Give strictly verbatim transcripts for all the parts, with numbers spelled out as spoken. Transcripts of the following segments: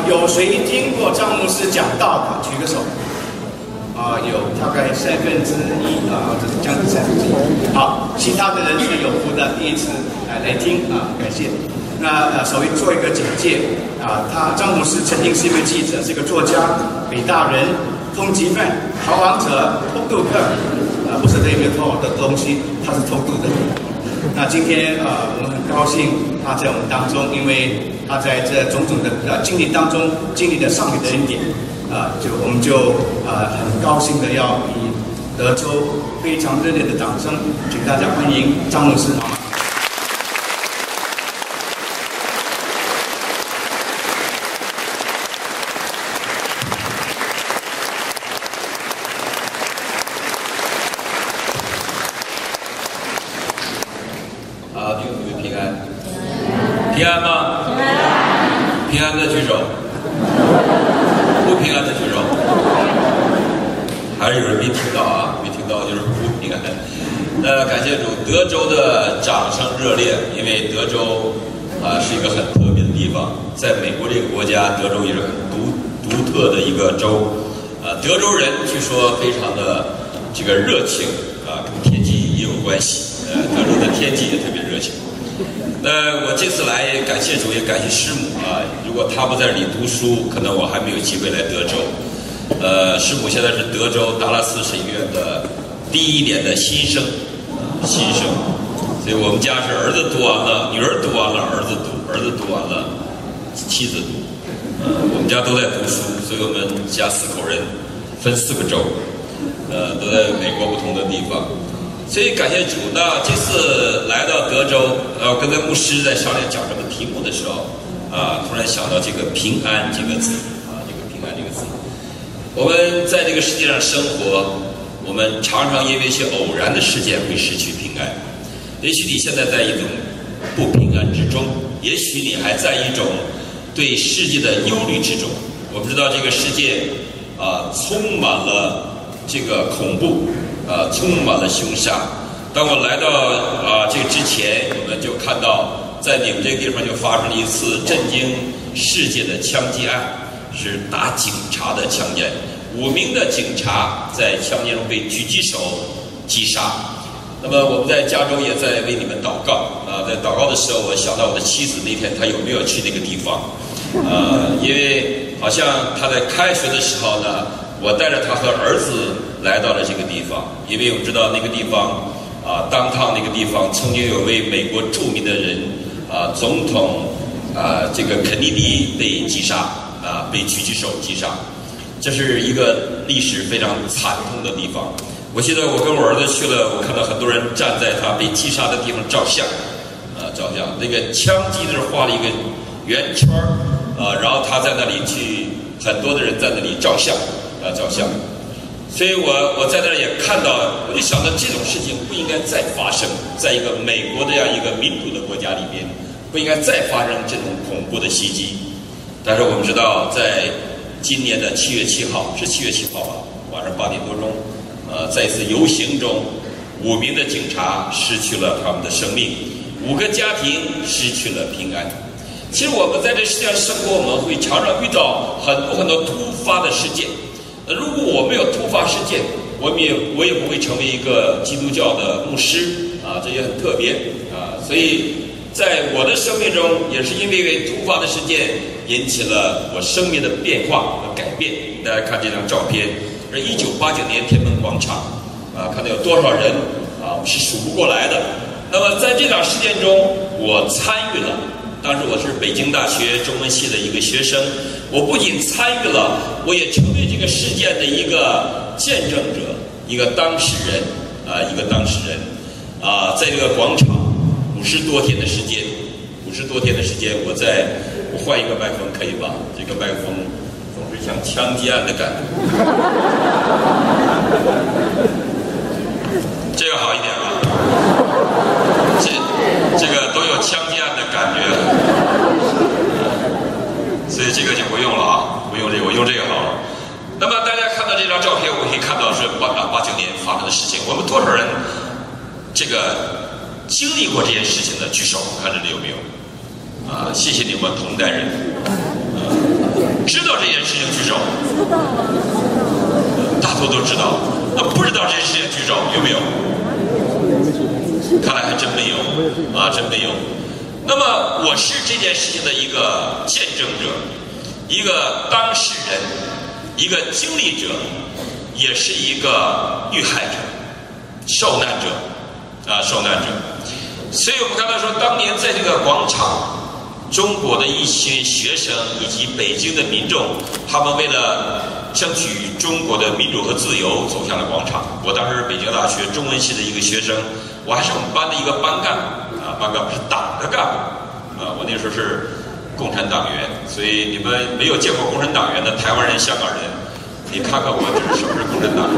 有谁听过张牧师讲道的？举个手。啊、呃，有大概三分之一啊，这是将近三分之一。好，其他的人是有福的，第一次来来听啊，感谢。那呃，首先做一个简介啊，他张牧师曾经是一位记者，是一个作家、北大人、通缉犯、逃亡者、偷渡客，啊，不是那边偷的东西，他是偷渡的。那今天呃，我们很高兴他在我们当中，因为他在这种种的呃经历当中经历了上帝的恩典。啊，就我们就呃很高兴的要以德州非常热烈的掌声，请大家欢迎张牧师，好吗？ 好，弟兄姊妹平安，平安吗？平安，平安的举手。不平安的举手，还是有人没听到啊？没听到就是不平安。那感谢主，德州的掌声热烈，因为德州啊是一个很特别的地方，在美国这个国家，德州也是很独独特的一个州。啊，德州人据说非常的这个热情啊，跟天气也有关系。呃，德州的天气也特别热情。那我这次来感谢主，也感谢师母啊。如果他不在这里读书，可能我还没有机会来德州。呃，师母现在是德州达拉斯神学院的第一年的新生，啊，新生。所以我们家是儿子读完了，女儿读完了，儿子读，儿子读完了，妻子读。呃，我们家都在读书，所以我们家四口人分四个州，呃，都在美国不同的地方。所以感谢主。那这次来到德州，呃，跟着牧师在商量讲什么题目的时候，啊，突然想到这个“平安”这个字，啊，这个“平安”这个字。我们在这个世界上生活，我们常常因为一些偶然的事件会失去平安。也许你现在在一种不平安之中，也许你还在一种对世界的忧虑之中。我们知道这个世界啊，充满了这个恐怖。啊，充满了凶杀。当我来到啊这个之前，我们就看到，在你们这个地方就发生了一次震惊世界的枪击案，是打警察的枪击案，五名的警察在枪击中被狙击手击杀。那么我们在加州也在为你们祷告啊，在祷告的时候，我想到我的妻子那天她有没有去那个地方？啊，因为好像她在开学的时候呢，我带着她和儿子来到了这个地方，因为我们知道那个地方啊，当趟那个地方曾经有位美国著名的人啊，总统啊，这个肯尼迪被击杀啊，被狙击手击杀，这是一个历史非常惨痛的地方。我记得我跟我儿子去了，我看到很多人站在他被击杀的地方照相，啊，照相，那个枪击那儿画了一个圆圈儿啊，然后他在那里去，很多的人在那里照相啊，照相。所以我我在那儿也看到，我就想到这种事情不应该再发生在一个美国这样一个民主的国家里面，不应该再发生这种恐怖的袭击。但是我们知道，在今年的七月七号，是七月七号吧，晚上八点多钟，呃，在一次游行中，五名的警察失去了他们的生命，五个家庭失去了平安。其实我们在这世界上生活，我们会常常遇到很多很多突发的事件。那如果我没有突发事件，我们也我也不会成为一个基督教的牧师啊，这也很特别啊。所以在我的生命中，也是因为突发的事件引起了我生命的变化和改变。大家看这张照片，是一九八九年天安门广场啊，看到有多少人啊，我们是数不过来的。那么在这场事件中，我参与了。当时我是北京大学中文系的一个学生，我不仅参与了，我也成为这个事件的一个见证者，一个当事人啊，一个当事人啊，在这个广场五十多天的时间，五十多天的时间，我在我换一个麦克风可以吧？这个麦克风总是像枪击案的感觉，这个好一点吧？这这个都有枪击案的感觉，所以这个就不用了啊，不用这个，我用这个好了。那么大家看到这张照片，我们可以看到是八八九年发生的事情。我们多少人这个经历过这件事情的举手，看这里有没有？啊，谢谢你们同代人。啊知道这件事情举手。 知道啊， 大多都知道。那不知道这件事情举手，有没有？看来还真没有啊，真没有。那么我是这件事情的一个见证者，一个当事人，一个经历者，也是一个遇害者、受难者啊，受难者。所以我们刚才说，当年在这个广场，中国的一些学生以及北京的民众，他们为了争取中国的民主和自由，走向了广场。我当时是北京大学中文系的一个学生，我还是我们班的一个班干部啊，班干部是党的干部啊，我那时候是共产党员。所以你们没有见过共产党员的台湾人、香港人，你看看我这是是不是共产党员？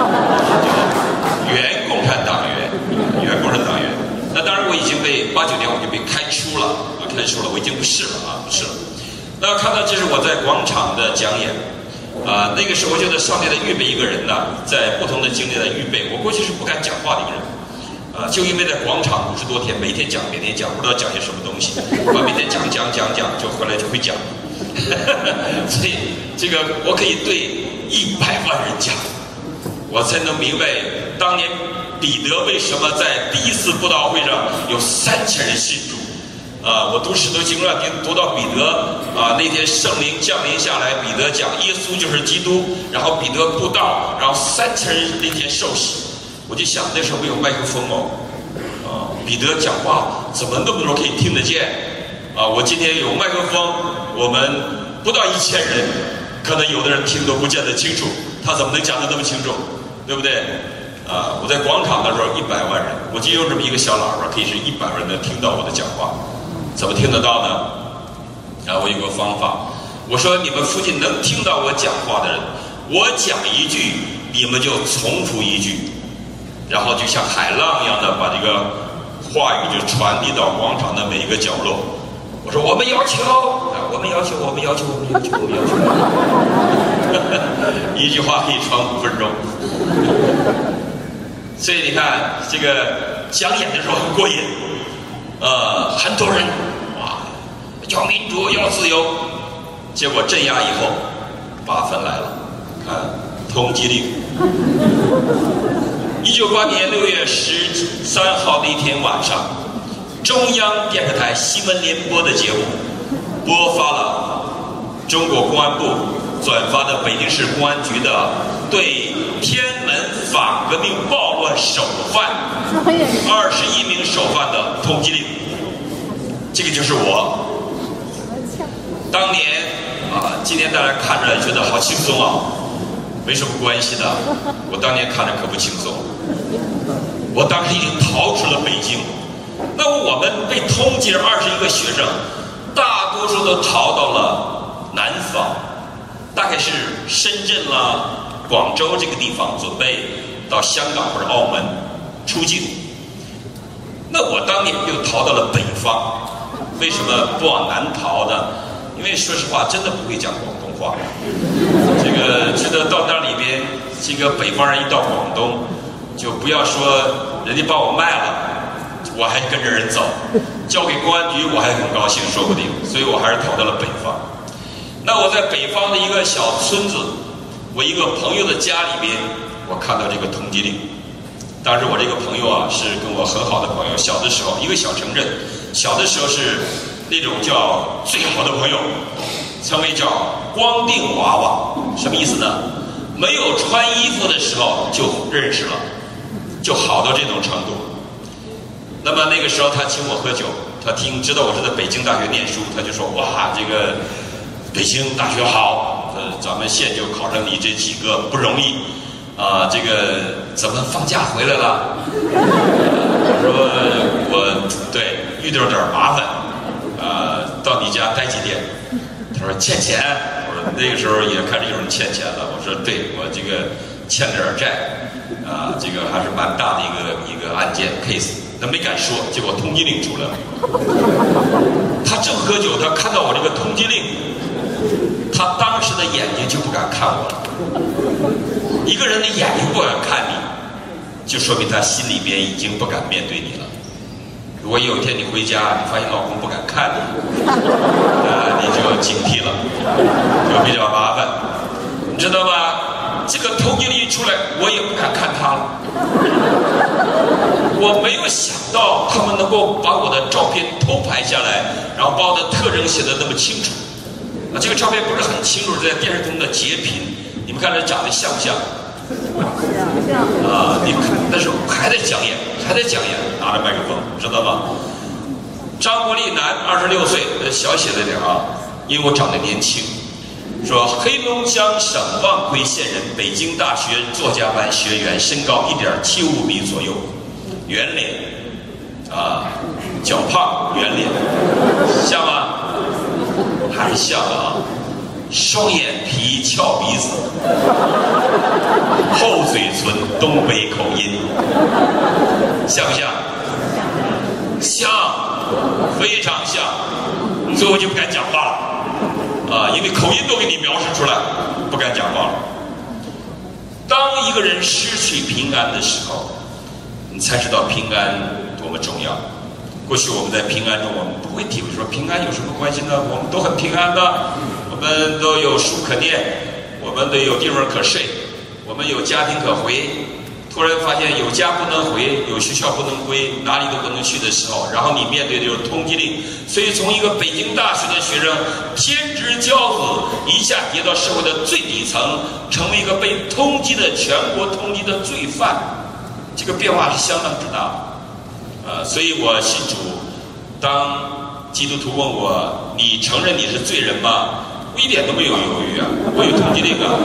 原共产党员，原共产党员。那当然，我已经被八九年我就被开除了啊，开除了，我已经不是了啊，不是了。那看到这是我在广场的讲演。啊、呃，那个时候我就在上面的预备一个人呢，在不同的经历的预备。我过去是不敢讲话的一个人，啊、呃，就因为在广场五十多天，每天讲，每天讲，不知道讲些什么东西，我每天讲讲讲讲，就回来就会讲。所以这个我可以对一百万人讲，我才能明白当年彼得为什么在第一次布道会上有三千人信主。啊，我读使徒行传读到彼得啊，那天圣灵降临下来，彼得讲耶稣就是基督，然后彼得布道，然后三千人那天受洗。我就想那时候没有麦克风哦，啊，彼得讲话怎么那么多人可以听得见？啊，我今天有麦克风，我们不到一千人，可能有的人听都不见得清楚，他怎么能讲得那么清楚，对不对？啊，我在广场的时候一百万人，我就用这么一个小喇叭，可以是一百万人能听到我的讲话。怎么听得到呢？然后我有个方法，我说你们附近能听到我讲话的人，我讲一句，你们就重复一句，然后就像海浪一样的把这个话语就传递到广场的每一个角落。我说我们要求，我们要求，我们要求，我们要求，我们要求，一句话可以传五分钟。所以你看，这个讲演的时候很过瘾。呃，很多人哇，要民主，要自由，结果镇压以后，八分来了，看通缉令。一九八年六月十三号的一天晚上，中央电视台新闻联播的节目播发了中国公安部转发的北京市公安局的对天安门反革命暴乱首犯二十一名首犯的通缉令。这个就是我当年啊，今天大家看着觉得好轻松啊，没什么关系的。我当年看着可不轻松，我当时已经逃出了北京。那我们被通缉了二十一个学生，大多数都逃到了南方，大概是深圳啦、广州这个地方，准备到香港或者澳门出境。那我当年就逃到了北方。为什么不往南逃呢？因为说实话，真的不会讲广东话。这个觉得到那里边，这个北方人一到广东，就不要说人家把我卖了，我还跟着人走，交给公安局我还很高兴，说不定。所以我还是逃到了北方。那我在北方的一个小村子，我一个朋友的家里边，我看到这个通缉令。当时我这个朋友啊，是跟我很好的朋友，小的时候一个小城镇。小的时候是那种叫最好的朋友，称为叫光腚娃娃，什么意思呢？没有穿衣服的时候就认识了，就好到这种程度。那么那个时候他请我喝酒，他听知道我是在北京大学念书，他就说哇，这个北京大学好，呃，咱们县就考上你这几个不容易啊、呃，这个怎么放假回来了？我说我对遇到点麻烦，呃，到你家待几天？他说欠钱。我说那个时候也开始有人欠钱了。我说对，我这个欠了点债，啊、呃，这个还是蛮大的一个一个案件 case。那没敢说，结果通缉令出来了。他正喝酒，他看到我这个通缉令，他当时的眼睛就不敢看我了。一个人的眼睛不敢看你，就说明他心里边已经不敢面对你了。 如果有一天你回家，你发现老公不敢看你，呃，你就警惕了，就比较麻烦，你知道吗？这个通缉令一出来，我也不敢看他了。我没有想到他们能够把我的照片偷拍下来，然后把我的特征写得那么清楚。啊，这个照片不是很清楚，在电视中的截屏，你们看这长得像不像？啊，你看，但是还在讲演，还在讲演，拿着麦克风，知道吗？张国立男，二十六岁，小写了点啊，因为我长得年轻。说黑龙江省望奎县人，北京大学作家班学员，身高一点七五米左右，圆脸，啊，较胖，圆脸，像吗？还是像啊？双眼皮，翘鼻子，厚嘴唇，东北口音，像不像？像，非常像，所以我就不敢讲话了。啊，因为口音都给你描述出来，不敢讲话了。当一个人失去平安的时候，你才知道平安多么重要。过去我们在平安中，我们不会体会说平安有什么关系呢？我们都很平安的，我们都有书可念，我们都有地方可睡，我们有家庭可回。突然发现有家不能回，有学校不能归，哪里都不能去的时候，然后你面对的就是通缉令。所以从一个北京大学的学生，天之骄子，一下跌到社会的最底层，成为一个被通缉的全国通缉的罪犯，这个变化是相当之大。呃，所以我信主，当基督徒问我，你承认你是罪人吗？我一点都没有犹豫啊，我有通缉令啊。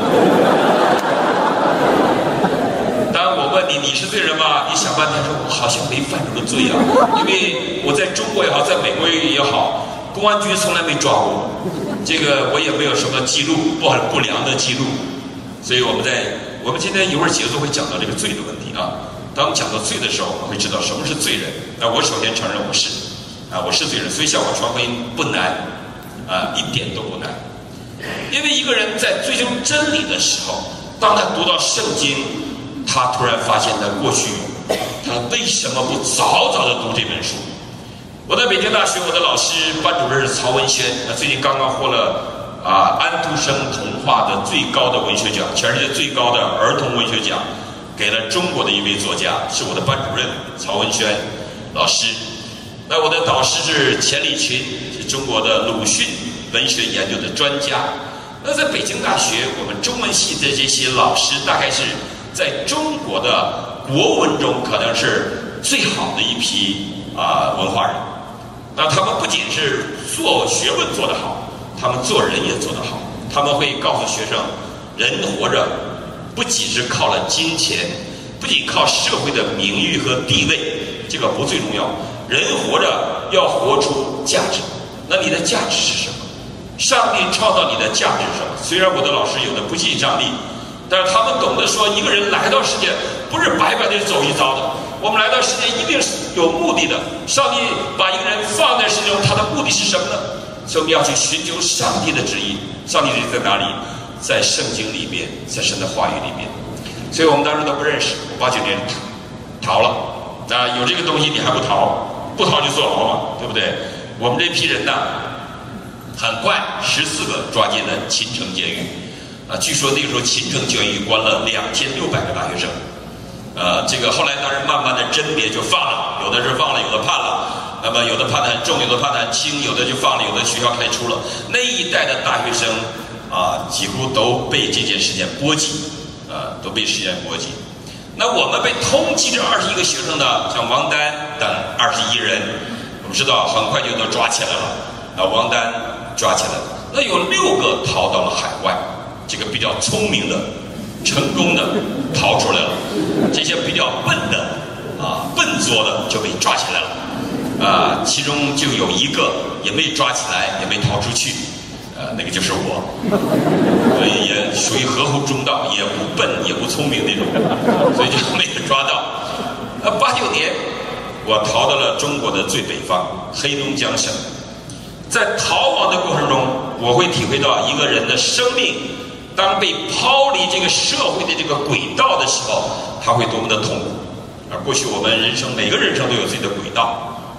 当我问你你是罪人吗？你想半天说我好像没犯什么罪啊，因为我在中国也好，在美国也好，公安局从来没抓过我，这个我也没有什么记录，不不良的记录。所以我们在我们今天一会儿节奏会讲到这个罪的问题啊。当我们讲到罪的时候，我们会知道什么是罪人。那我首先承认我是啊，我是罪人，所以向我传福音不难啊，一点都不难。因为一个人在追求真理的时候，当他读到圣经，他突然发现他过去他为什么不早早的读这本书。我在北京大学，我的老师班主任是曹文轩，他最近刚刚获了啊安徒生童话的最高的文学奖，全世界最高的儿童文学奖，给了中国的一位作家，是我的班主任曹文轩老师。那我的导师是钱理群，是中国的鲁迅文学研究的专家。那在北京大学，我们中文系的这些老师，大概是在中国的国文中可能是最好的一批啊、呃、文化人。那他们不仅是做学问做得好，他们做人也做得好。他们会告诉学生，人活着不仅是靠了金钱，不仅靠社会的名誉和地位，这个不最重要。人活着要活出价值。那你的价值是什么？上帝创造你的价值是什么？虽然我的老师有的不信上帝，但是他们懂得说，一个人来到世界不是白白的走一遭的，我们来到世界一定是有目的的。上帝把一个人放在世界中，他的目的是什么呢？所以我们要去寻求上帝的旨意。上帝旨意在哪里？在圣经里面，在神的话语里面。所以我们当时都不认识，我八九年逃了啊，有这个东西你还不逃，不逃就坐牢嘛，对不对？我们这批人呢，很快十四个抓进了秦城监狱。啊，据说那个时候秦城监狱关了两千六百个大学生，呃，这个后来当然慢慢的甄别就放了，有的是放了，有的判了，那么有的判得很重，有的判得很轻，有的就放了，有的学校开除了。那一代的大学生啊，几乎都被这件事件波及，啊，都被事件波及。那我们被通缉这二十一个学生呢，像王丹等二十一人，我们知道很快就都抓起来了，啊，王丹抓起来了，那有六个逃到了海外。这个比较聪明的、成功的逃出来了，这些比较笨的啊、笨拙的就被抓起来了，啊，其中就有一个也没抓起来，也没逃出去，呃，那个就是我，所以也属于合乎中道，也不笨也不聪明那种，所以就没有抓到。呃，八九年，我逃到了中国的最北方黑龙江省，在逃亡的过程中，我会体会到一个人的生命。当被抛离这个社会的这个轨道的时候，他会多么的痛苦。而过去我们人生每个人生都有自己的轨道，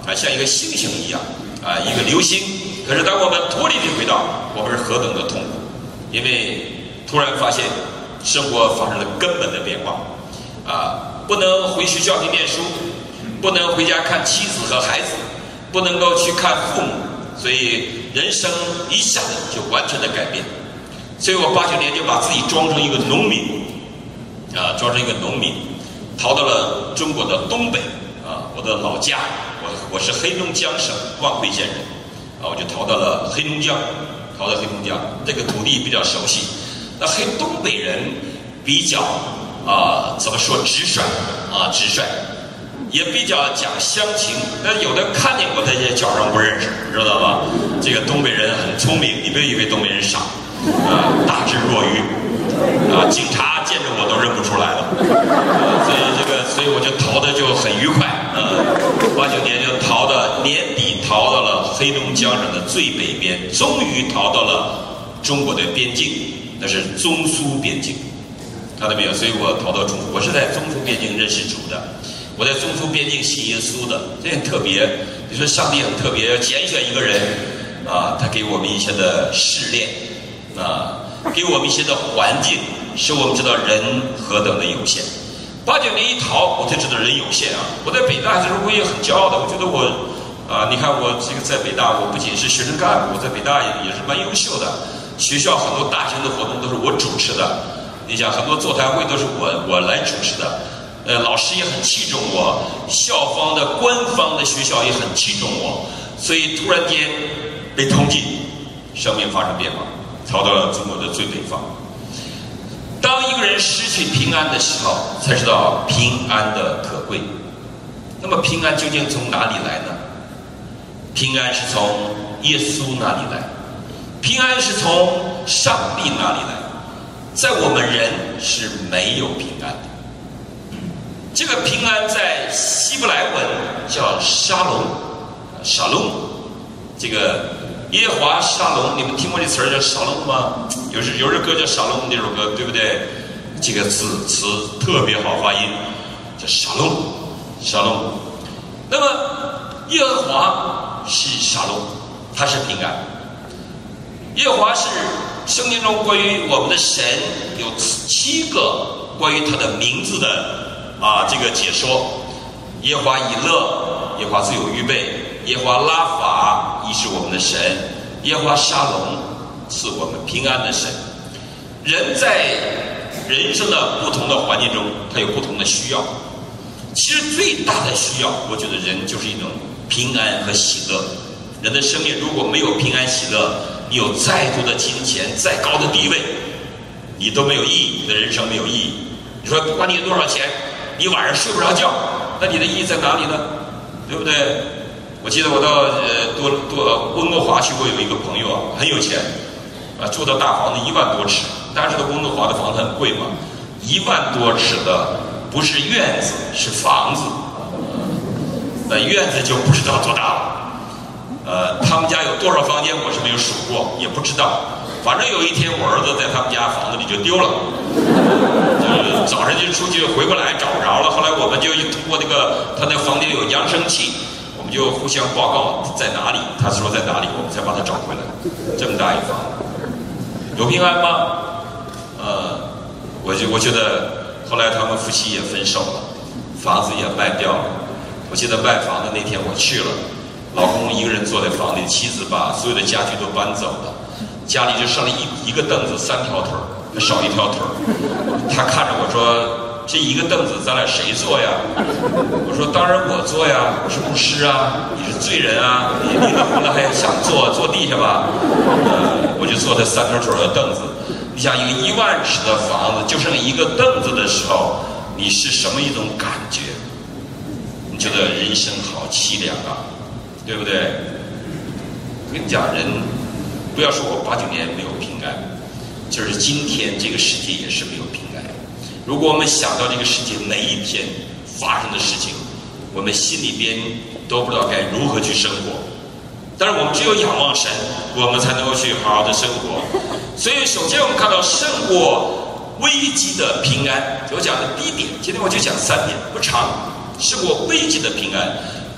啊，像一个星星一样啊，一个流星。可是当我们脱离这轨道，我们是何等的痛苦，因为突然发现生活发生了根本的变化啊，不能回学校去念书，不能回家看妻子和孩子，不能够去看父母，所以人生一下子就完全的改变。所以我八九年就把自己装成一个农民啊，装成一个农民，逃到了中国的东北啊，我的老家，我我是黑龙江省望会县人啊，我就逃到了黑龙江，逃到黑龙江，这个土地比较熟悉。那黑东北人比较啊，怎么说直率啊，直率，也比较讲乡情。那有的看见我这些叫人不认识，知道吧？这个东北人很聪明，你别以为东北人傻啊，大智若愚啊，警察见着我都认不出来了。啊、所以这个，所以我就逃的就很愉快啊。八九年就逃到年底，逃到了黑龙江省的最北边，终于逃到了中国的边境。那是中苏边境，看到没有？所以我逃到中苏，我是在中苏边境认识主的，我在中苏边境信耶稣的，这很特别。你说上帝很特别，拣选一个人啊，他给我们一些的试炼啊，给我们一些的环境，使我们知道人何等的有限。八九年一逃，我才知道人有限啊！我在北大的时候，我也很骄傲的，我觉得我啊，你看我这个在北大，我不仅是学生干部，我在北大也也是蛮优秀的。学校很多大型的活动都是我主持的，你想很多座谈会都是我我来主持的，呃，老师也很器重我，校方的官方的学校也很器重我，所以突然间被通缉，生命发生变化，逃到了中国的最北方。当一个人失去平安的时候，才知道平安的可贵。那么平安究竟从哪里来呢？平安是从耶稣那里来。平安是从上帝那里来，在我们人是没有平安的。这个平安在希伯来文叫沙龙，沙龙，这个耶和华沙龙，你们听过这词儿叫沙龙吗？有时有首歌叫沙龙，那首歌对不对？这个字词特别好发音，叫沙龙，沙龙。那么耶和华是沙龙，他是平安。耶和华是圣经中关于我们的神有七个关于他的名字的啊这个解说。耶和华以勒，耶和华自有预备，耶和华拉法亦是我们的神，耶和华沙龙是我们平安的神。人在人生的不同的环境中，他有不同的需要。其实最大的需要，我觉得人就是一种平安和喜乐。人的生命如果没有平安喜乐，你有再多的金钱，再高的地位，你都没有意义，你的人生没有意义。你说不管你有多少钱，你晚上睡不着觉，那你的意义在哪里呢？对不对？我记得我到呃多多温哥华去过，有一个朋友啊，很有钱啊，住的大房子一万多尺，大家知道温哥华的房子很贵嘛，一万多尺的不是院子是房子，那院子就不知道多大了。呃，他们家有多少房间我是没有数过，也不知道。反正有一天我儿子在他们家房子里就丢了，就是早上就出去回过来找不着了。后来我们就通过那个他那房间有扬声器，我们就互相报告在哪里，他说在哪里，我们才把他找回来。这么大一房子，有平安吗？呃，我就我觉得后来他们夫妻也分手了，房子也卖掉了。我记得卖房子那天我去了。老公一个人坐在房里，妻子把所有的家具都搬走了，家里就剩了一一个凳子，三条腿儿，还少一条腿儿。他看着我说：“这一个凳子，咱俩谁坐呀？”我说：“当然我坐呀，我是牧师啊，你是罪人啊，你离了婚了还想坐，坐地下吧。”呃，我就坐在三条腿儿的凳子。你想，一个一万尺的房子，就剩一个凳子的时候，你是什么一种感觉？你觉得人生好凄凉啊！对不对？我跟你讲，人不要说我八九年没有平安，就是今天这个世界也是没有平安。如果我们想到这个世界每一天发生的事情，我们心里边都不知道该如何去生活。但是我们只有仰望神，我们才能够去好好的生活。所以，首先我们看到胜过危机的平安。我讲的第一点，今天我就讲三点，不长。胜过危机的平安。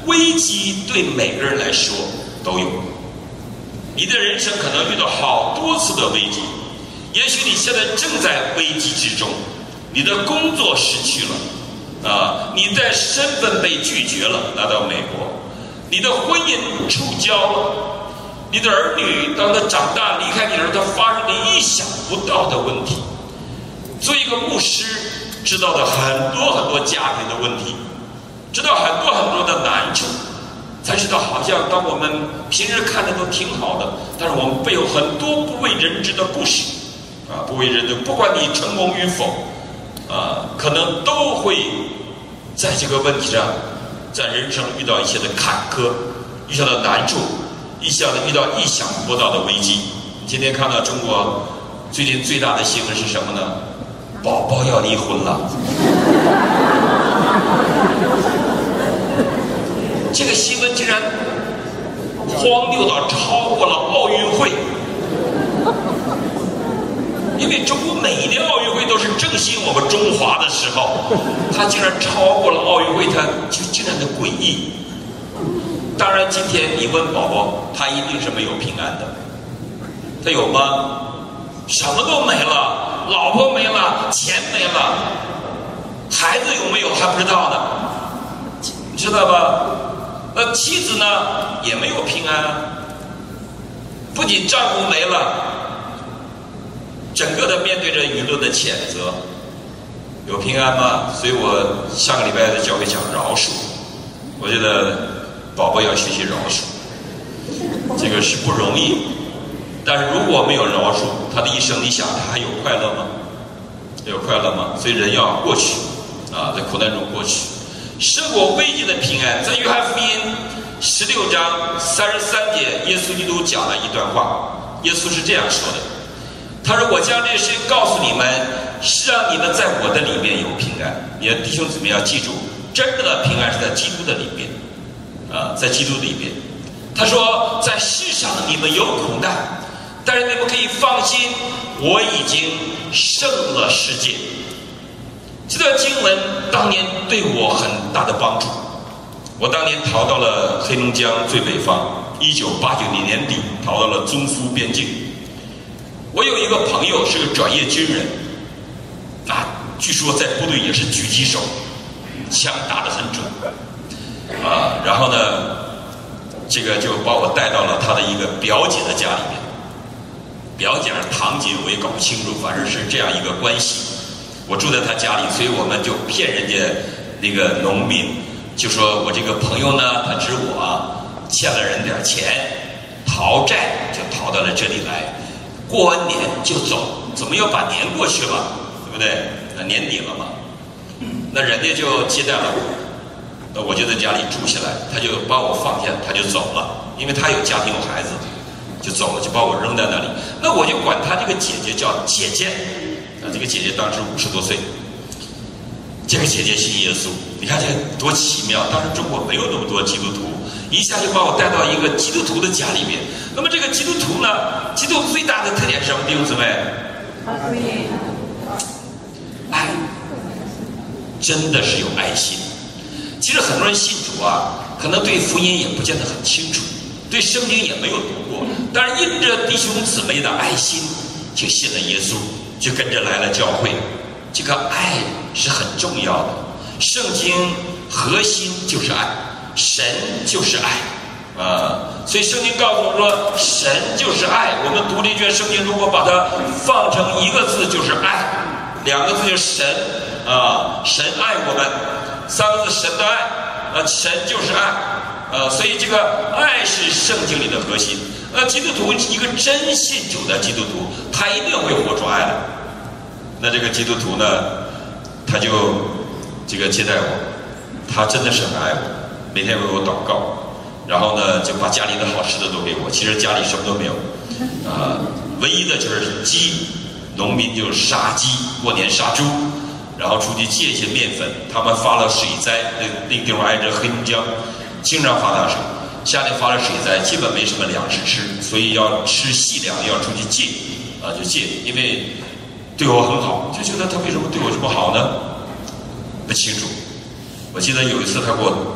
危机对每个人来说都有。你的人生可能遇到好多次的危机，也许你现在正在危机之中，你的工作失去了，啊，你的身份被拒绝了，来到美国，你的婚姻触礁了，你的儿女当他长大离开你时，他发生你意想不到的问题。做一个牧师，知道的很多很多家庭的问题，知道很多很多的难处，才知道好像当我们平时看的都挺好的，但是我们背后很多不为人知的故事啊，不为人知，不管你成功与否啊，可能都会在这个问题上，在人生遇到一些的坎坷，遇到的难处，一下子遇到意想不到的危机。今天看到中国最近最大的新闻是什么呢？宝宝要离婚了。这个新闻竟然荒谬到超过了奥运会，因为中国每一年奥运会都是振兴我们中华的时候，它竟然超过了奥运会，它就竟然的诡异。当然，今天你问宝宝，他一定是没有平安的。他有吗？什么都没了，老婆没了，钱没了，孩子有没有还不知道呢，你知道吧？那妻子呢也没有平安啊，不仅丈夫没了，整个的面对着舆论的谴责，有平安吗？所以我上个礼拜在教会讲饶恕，我觉得宝宝要学习饶恕，这个是不容易。但是如果没有饶恕，他的一生你想他还有快乐吗？有快乐吗？所以人要过去啊，在苦难中过去，胜过危机的平安。在约翰福音十六章三十三节，耶稣基督讲了一段话，耶稣是这样说的，他说，我将这些事情告诉你们，是让你们在我的里面有平安。你的弟兄姊妹要记住，真正的平安是在基督的里面啊，在基督里面。他说，在世上你们有苦难，但是你们可以放心，我已经胜了世界。这段经文当年对我很大的帮助。我当年逃到了黑龙江最北方，一九八九年年底逃到了中苏边境。我有一个朋友是个转业军人，啊，据说在部队也是狙击手，枪打得很准，啊，然后呢，这个就把我带到了他的一个表姐的家里面。表姐还是堂姐，我也搞不清楚，反正是这样一个关系。我住在他家里，所以我们就骗人家那个农民，就说我这个朋友呢，他指我啊欠了人点钱，逃债就逃到了这里来，过完年就走，怎么又把年过去了，对不对？那年底了嘛，那人家就接待了我，那我就在家里住下来，他就把我放下，他就走了，因为他有家庭有孩子。就走了，就把我扔在那里。那我就管他这个姐姐叫姐姐，啊，这个姐姐当时五十多岁。这个姐姐信耶稣，你看这多奇妙！当时中国没有那么多基督徒，一下就把我带到一个基督徒的家里面。那么这个基督徒呢，基督徒最大的特点是什么？弟兄姊妹，爱，真的是有爱心。其实很多人信主啊，可能对福音也不见得很清楚。对圣经也没有读过，但是因着弟兄姊妹的爱心，就信了耶稣，就跟着来了教会。这个爱是很重要的，圣经核心就是爱，神就是爱啊！所以圣经告诉我们说，神就是爱。我们读这卷圣经，如果把它放成一个字，就是爱；两个字就是神啊，神爱我们；三个字神的爱，啊，神就是爱。呃，所以这个爱是圣经里的核心。那基督徒一个真信主的基督徒，他一定会活出爱来。那这个基督徒呢，他就这个接待我，他真的是很爱我，每天为我祷告，然后呢就把家里的好吃的都给我。其实家里什么都没有，啊、呃，唯一的就是鸡，农民就杀鸡，过年杀猪，然后出去借一些面粉。他们发了水灾，那那个地方挨着黑龙江。经常发大水，夏天发了水灾，基本没什么粮食吃，所以要吃细粮，要出去借，啊，就借，因为对我很好，就觉得他为什么对我这么好呢？不清楚。我记得有一次他给我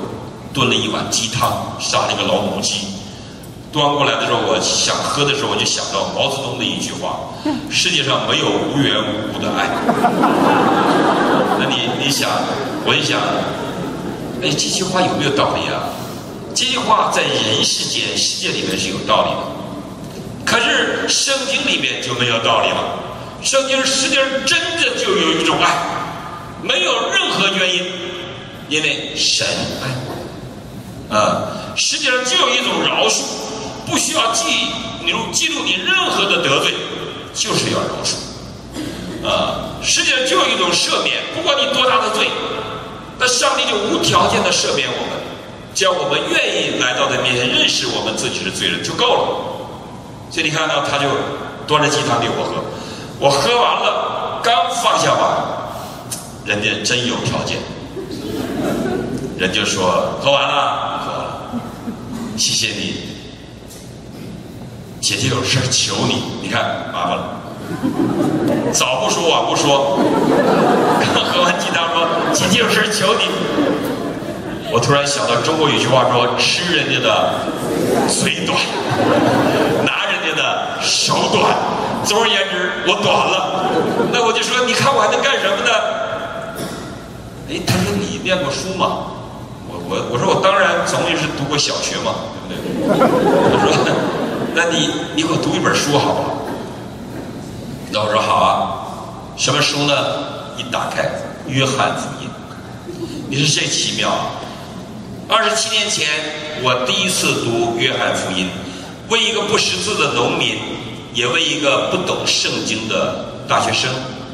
炖了一碗鸡汤，杀了一个老母鸡。端过来的时候，我想喝的时候，我就想到毛泽东的一句话：世界上没有无缘无故的爱。那你你想，我一想，哎，这句话有没有道理啊？这句话在人世间世界里面是有道理的，可是圣经里面就没有道理了。圣经世界上真的就有一种爱，没有任何原因，因为神爱。啊，世界上就有一种饶恕。不需要记你记录你任何的得罪，就是要饶恕。啊，世界上就有一种赦免，不管你多大的罪，那上帝就无条件的赦免我们，只要我们愿意来到他面前认识我们自己是罪人就够了。所以你看到他就端着鸡汤给我喝，我喝完了，刚放下碗，人家真有条件，人就说喝完了，喝完了，谢谢你。姐姐有事求你，你看麻烦了，早不说晚不说，刚喝完鸡汤说姐姐有事求你。我突然想到中国有句话说：吃人家的嘴短，拿人家的手短。总而言之，我短了。那我就说，你看我还能干什么呢？哎，他说你念过书吗？我我我说我当然总也是读过小学嘛，对不对？我说。那你你给我读一本书好不好？那我说好啊，什么书呢？一打开《约翰福音》，你说这奇妙。二十七年前，我第一次读《约翰福音》，为一个不识字的农民，也为一个不懂圣经的大学生。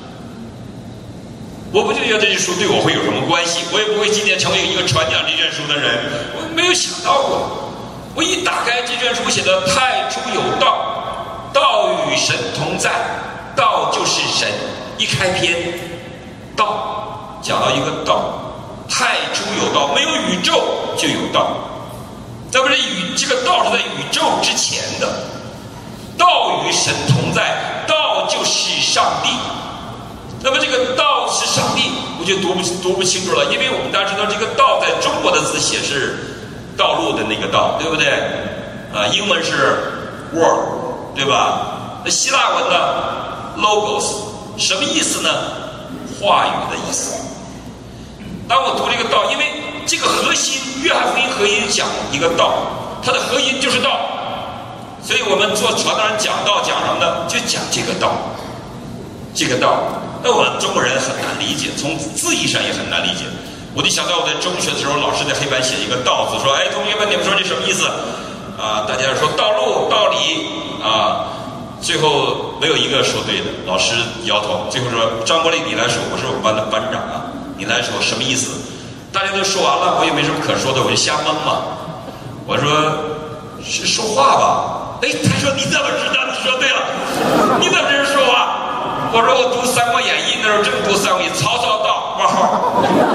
我不就觉得这书对我会有什么关系？我也不会今天成为一个传讲这卷书的人，我没有想到过。我一打开这卷书，写的太初有道，道与神同在，道就是神。一开篇，道讲到一个道，太初有道，没有宇宙就有道。那么这宇这个道是在宇宙之前的，道与神同在，道就是上帝。那么这个道是上帝，我就读不读不清楚了，因为我们大家知道，这个道在中国的字写是道路的那个道，对不对？啊，英文是 word， 对吧？那希腊文呢 ，logos， 什么意思呢？话语的意思。当我读这个道，因为这个核心，约翰福音核心讲一个道，它的核心就是道，所以我们做传道人讲道讲什么呢？就讲这个道，这个道。那我们中国人很难理解，从字义上也很难理解。我就想到我在中学的时候，老师在黑板写一个道字，说：“哎，同学们，你们说这什么意思？”啊，大家说道路、道理啊，最后没有一个说对的。老师摇头，最后说：“张国立，你来说。”我是我们班的班长啊，你来说什么意思？大家都说完了，我也没什么可说的，我就瞎蒙嘛。我说是说话吧？哎，他说你怎么知道？你说对了，你怎么知道说话？我说我读《三国演义》那时候正读《三国演义》，曹操到冒号，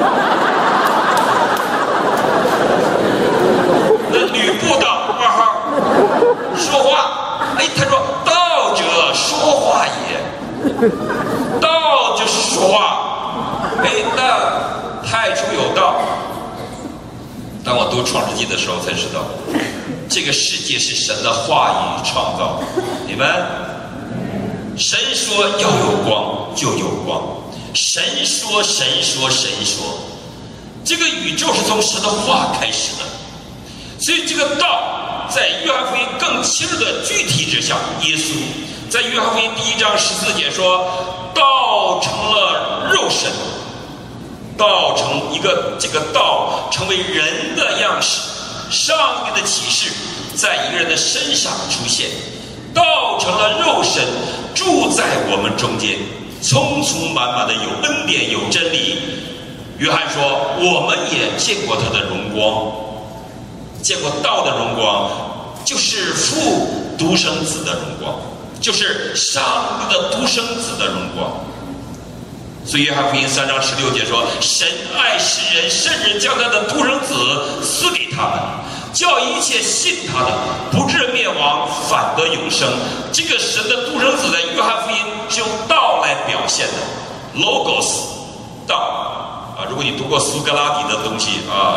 那吕布到冒号，说话。哎，他说道者说话也，道就是说话。哎，那太初有道。当我读《创世纪》的时候才知道，这个世界是神的话语创造的，你们。神说要有光就有光，神说神说神说，这个宇宙是从神的话开始的，所以这个道在约翰福音更清楚的具体指向耶稣。在约翰福音第一章十四节说，道成了肉身，道成一个这个道成为人的样式，上帝的启示在一个人的身上出现，道成了肉身，住在我们中间，充充满满的有恩典有真理。约翰说，我们也见过他的荣光，见过道的荣光，就是父独生子的荣光，就是上帝的独生子的荣光。所以约翰福音三章十六节说，神爱世人，甚至将他的独生子赐给他们，叫一切信他的不至灭亡，反得永生。这个神的独生子在约翰福音是用道来表现的 ，logos 道啊。如果你读过苏格拉底的东西啊，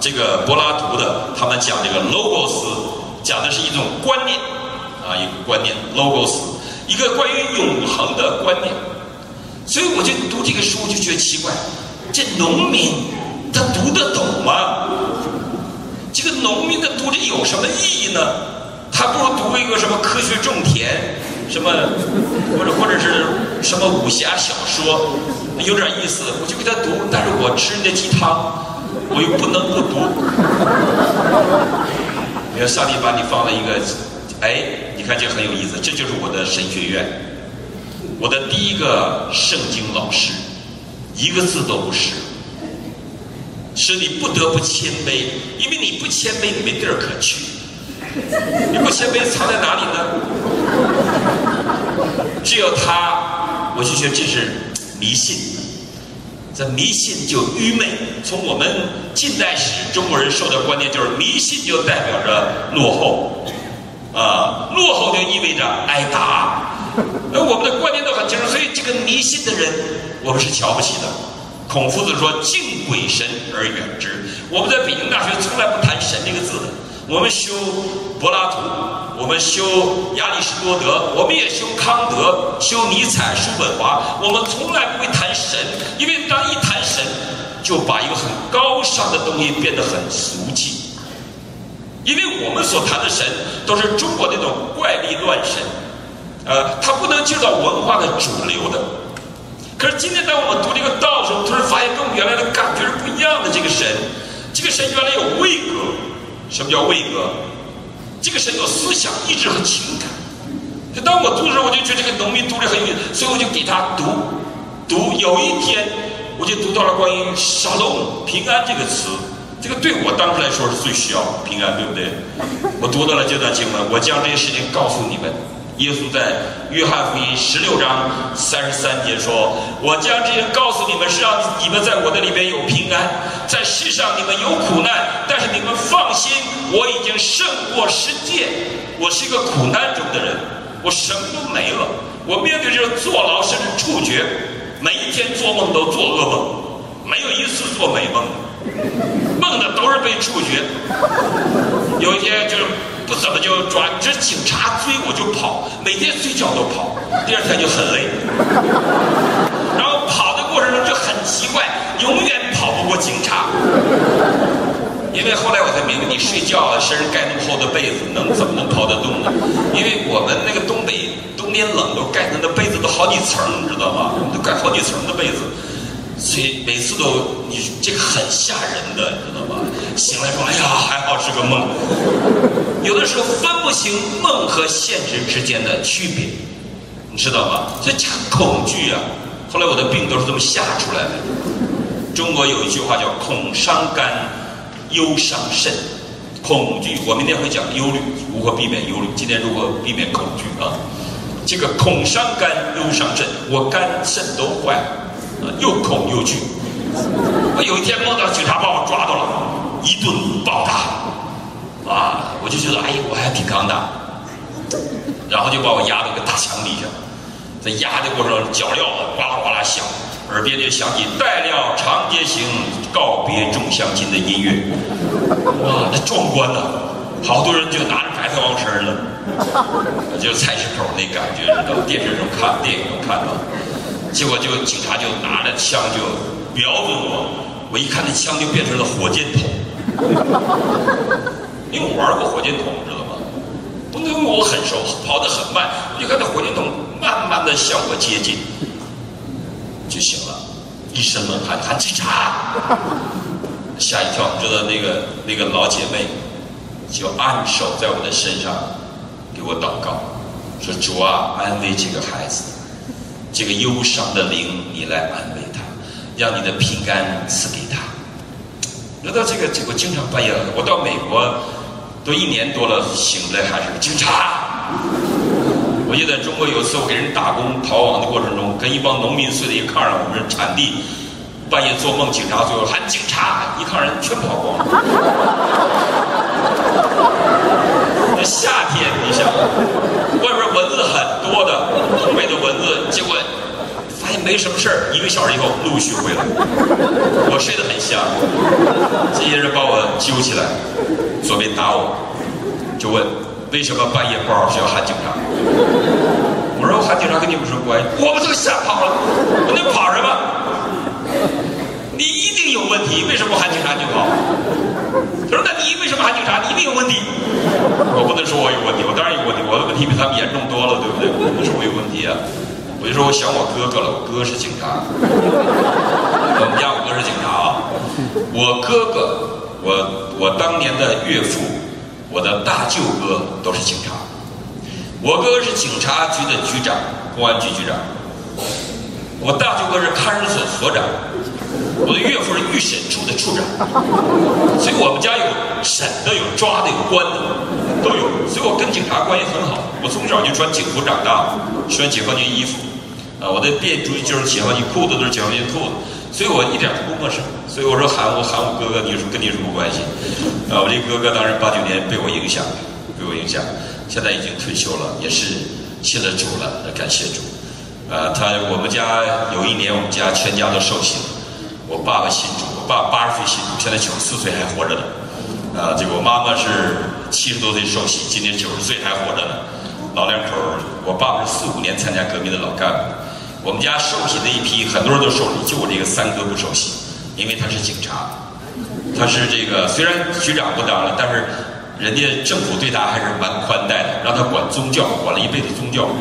这个柏拉图的，他们讲这个 logos， 讲的是一种观念啊，一个观念 logos， 一个关于永恒的观念。所以我就读这个书就觉得奇怪，这农民他读得懂吗？这个农民的读这有什么意义呢？他不如读一个什么科学种田，什么或者或者是什么武侠小说，有点意思，我就给他读。但是我吃人家鸡汤，我又不能不读。你看上帝把你放了一个，哎，你看这很有意思，这就是我的神学院，我的第一个圣经老师，一个字都不是。使你不得不谦卑，因为你不谦卑，你没地儿可去。你不谦卑藏在哪里呢？只有他，我就觉得这是迷信。这迷信就愚昧。从我们近代史中国人受的观念就是迷信就代表着落后，啊，落后就意味着挨打。而我们的观念都很清楚，所以这个迷信的人，我们是瞧不起的。孔夫子说：“敬鬼神而远之。”我们在北京大学从来不谈神这个字的。我们修柏拉图，我们修亚里士多德，我们也修康德，修尼采、叔本华。我们从来不会谈神，因为当一谈神，就把一个很高尚的东西变得很俗气。因为我们所谈的神都是中国那种怪力乱神，呃，它不能进入到文化的主流的。可是今天当我们读这个道的时候，突然发现跟我们原来的感觉是不一样的。这个神，这个神原来有位格。什么叫位格？这个神有思想、意志和情感。就当我读的时候，我就觉得这个农民读着很有意思，所以我就给他读读。有一天，我就读到了关于沙龙平安这个词。这个对我当时来说是最需要平安，对不对？我读到了这段经文，我将这些事情告诉你们。耶稣在约翰福音十六章三十三节说：“我将这些告诉你们，是让你们在我的里边有平安。在世上你们有苦难，但是你们放心，我已经胜过世界。我是一个苦难中的人，我什么都没了。我面对这种坐牢甚至处决，每一天做梦都做噩梦，没有一次做美梦，梦的都是被处决。有一天就是。”不怎么就抓，这警察追我就跑，每天睡觉都跑，第二天就很累。然后跑的过程中就很奇怪，永远跑不过警察。因为后来我才明白，你睡觉身上盖那么厚的被子，能怎么能跑得动呢？因为我们那个东北冬天冷，都盖的那被子都好几层，你知道吗？都盖好几层的被子。所以每次都你这个很吓人的，你知道吗？醒来说，哎呀，还好是个梦。有的时候分不清梦和现实之间的区别，你知道吗？所以这个恐惧啊，后来我的病都是这么吓出来的。中国有一句话叫“恐伤肝，忧伤肾”，恐惧。我明天会讲忧虑，如何避免忧虑。今天如何避免恐惧啊？这个恐伤肝，忧伤肾，我肝肾都坏了。又恐又惧。我有一天梦到警察把我抓到了，一顿暴打，啊，我就觉得哎，我还挺刚大，然后就把我压到个大墙底下，在压的过程中，脚镣子哗啦哗啦响，耳边就响起待料长街行，告别众乡亲的音乐，哇，那壮观呐！好多人就拿着白菜王绳了，就菜市口那感觉，知道电视中看，电影中看到。结果就警察就拿着枪就瞄准我，我一看那枪就变成了火箭筒，因为我玩过火箭筒，知道吗？不能我很熟，跑得很慢，我就看那火箭筒慢慢的向我接近，就醒了，一身冷汗，喊警察，吓一跳。知道那个那个老姐妹就按手在我的身上给我祷告，说主啊，安慰这个孩子。这个忧伤的灵，你来安慰他，让你的平安赐给他。知道这个，这个经常半夜，我到美国都一年多了，醒来还是警察。我记得中国有一次我给人打工逃亡的过程中，跟一帮农民睡在一炕上，我们是产地，半夜做梦，警察最后喊警察，一炕人全跑光了。那夏天你想，外边蚊子很多的，东北的蚊子，结果发现没没什么事儿，一个小时以后陆续回来，我睡得很香。这些人把我揪起来，准备打我，就问为什么半夜不好需要喊警察？我说喊警察跟你有什么关系？我们这个吓跑了，我能跑什么？你一定有问题，为什么喊警察就跑？他说那你为什么喊警察？你一定有问题。我不能说我有问题，我当然有问题，我的问题比他们严重多了，对不对？我不是我有问题啊。我就说我想我哥哥了，我哥是警察，我们家我哥是警察啊。我哥哥，我我当年的岳父，我的大舅哥都是警察。我哥哥是警察局的局长，公安局局长。我大舅哥是看守所所长，我的岳父是预审处的处长。所以我们家有审的，有抓的，有关的，都有。所以我跟警察关系很好。我从小就穿警服长大，穿解放军衣服。啊，我的便衣就是解放军裤子，都是解放军裤子，所以我一点都不陌生。所以我说喊我喊我哥哥，你说跟你有什么关系？啊，我这哥哥当时八九年被我影响，被我影响，现在已经退休了，也是信了主了，感谢主。啊，他我们家有一年我们家全家都受洗了，我爸爸信主，我爸八十岁信主，现在九十四岁还活着呢。啊，这个我妈妈是七十多岁受洗，今年九十岁还活着呢。老两口，我爸爸是四五年参加革命的老干部。我们家受洗的一批，很多人都受洗，就我这个三哥不受洗，因为他是警察，他是这个虽然局长不当了，但是人家政府对他还是蛮宽待的，让他管宗教，管了一辈子宗教。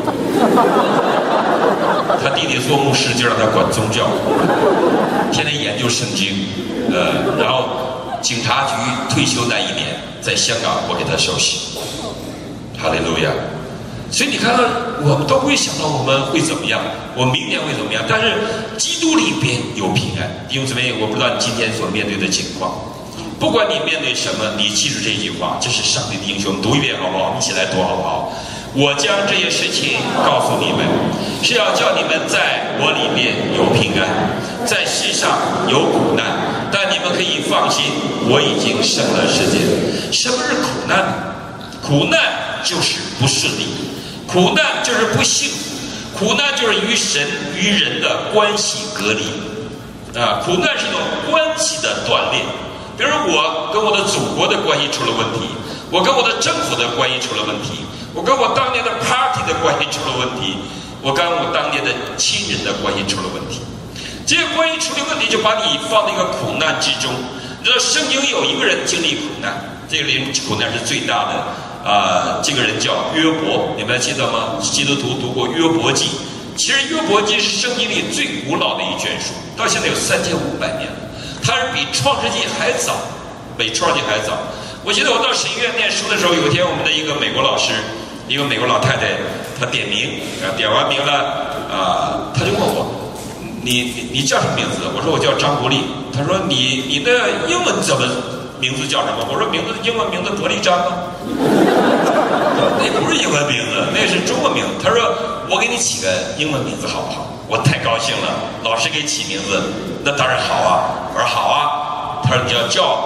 他弟弟做牧师，就让他管宗教，天天研究圣经，呃，然后警察局退休那一年，在香港我给他受洗，哈利路亚。所以你看看，我们都会想到我们会怎么样，我们明年会怎么样。但是基督里边有平安，弟兄姊妹，我不知道你今天所面对的情况，不管你面对什么，你记住这句话，这是上帝的应许。我们读一遍好不好？一起来读好不好？我将这些事情告诉你们，是要叫你们在我里面有平安，在世上有苦难，但你们可以放心，我已经胜了世界。什么是苦难？苦难就是不顺利。苦难就是不幸，苦难就是与神与人的关系隔离，啊，苦难是一种关系的断裂。比如我跟我的祖国的关系出了问题，我跟我的政府的关系出了问题，我跟我当年的 party 的关系出了问题，我跟我当年的亲人的关系出了问题。这些关系出了问题，就把你放在一个苦难之中。你知道圣经有一个人经历苦难，这个人苦难是最大的。啊、呃，这个人叫约伯，你们还记得吗？基督徒读过约伯记，其实约伯记是圣经里最古老的一卷书，到现在有三千五百年了，它是比创世纪还早，比创世纪还早。我记得我到神学院念书的时候，有一天我们的一个美国老师，一个美国老太太，她点名，啊，点完名了，啊，她就问我，你你你叫什么名字？我说我叫张国立。她说你你的英文怎么？名字叫什么？我说名字英文名字伯利章啊，那不是英文名字，那是中文名字。他说我给你起个英文名字好不好？我太高兴了，老师给起名字，那当然好啊。我说好啊。他说你要叫，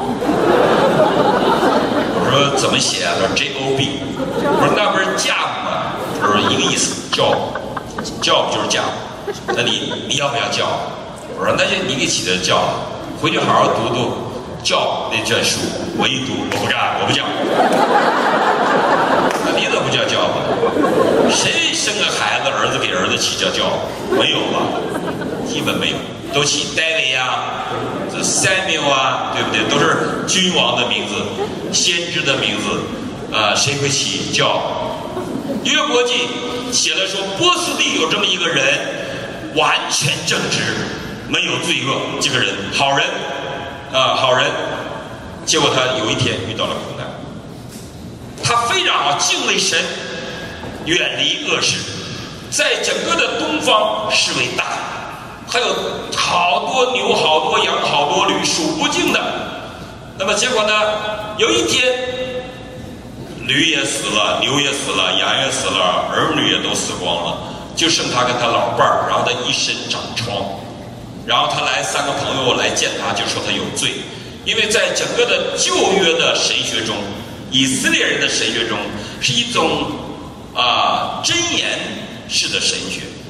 我说怎么写啊？他说 J O B。我说那不是驾吗？他说一个意思，叫叫不就是驾？那你你要不要叫？我说那就你给起的叫，回去好好读读。叫那卷书，我一读，我不干，我不叫。你怎么不叫叫呢？谁生个孩子，儿子给儿子起叫叫？没有吧？基本没有，都起 David 呀，这 Samuel 啊，对不对？都是君王的名字，先知的名字，啊、呃，谁会起叫？约伯记写了说，波斯地有这么一个人，完全正直，没有罪恶，这个人好人。啊，好人，结果他有一天遇到了苦难。他非常好，敬畏神，远离恶事，在整个的东方视为大，还有好多牛、好多羊、好多驴，数不尽的。那么结果呢？有一天，驴也死了，牛也死了，羊也死了，儿女也都死光了，就剩他跟他老伴儿，然后他一身长疮。然后他来三个朋友来见他，就说他有罪，因为在整个的旧约的神学中，以色列人的神学中是一种啊、呃、箴言式的神学，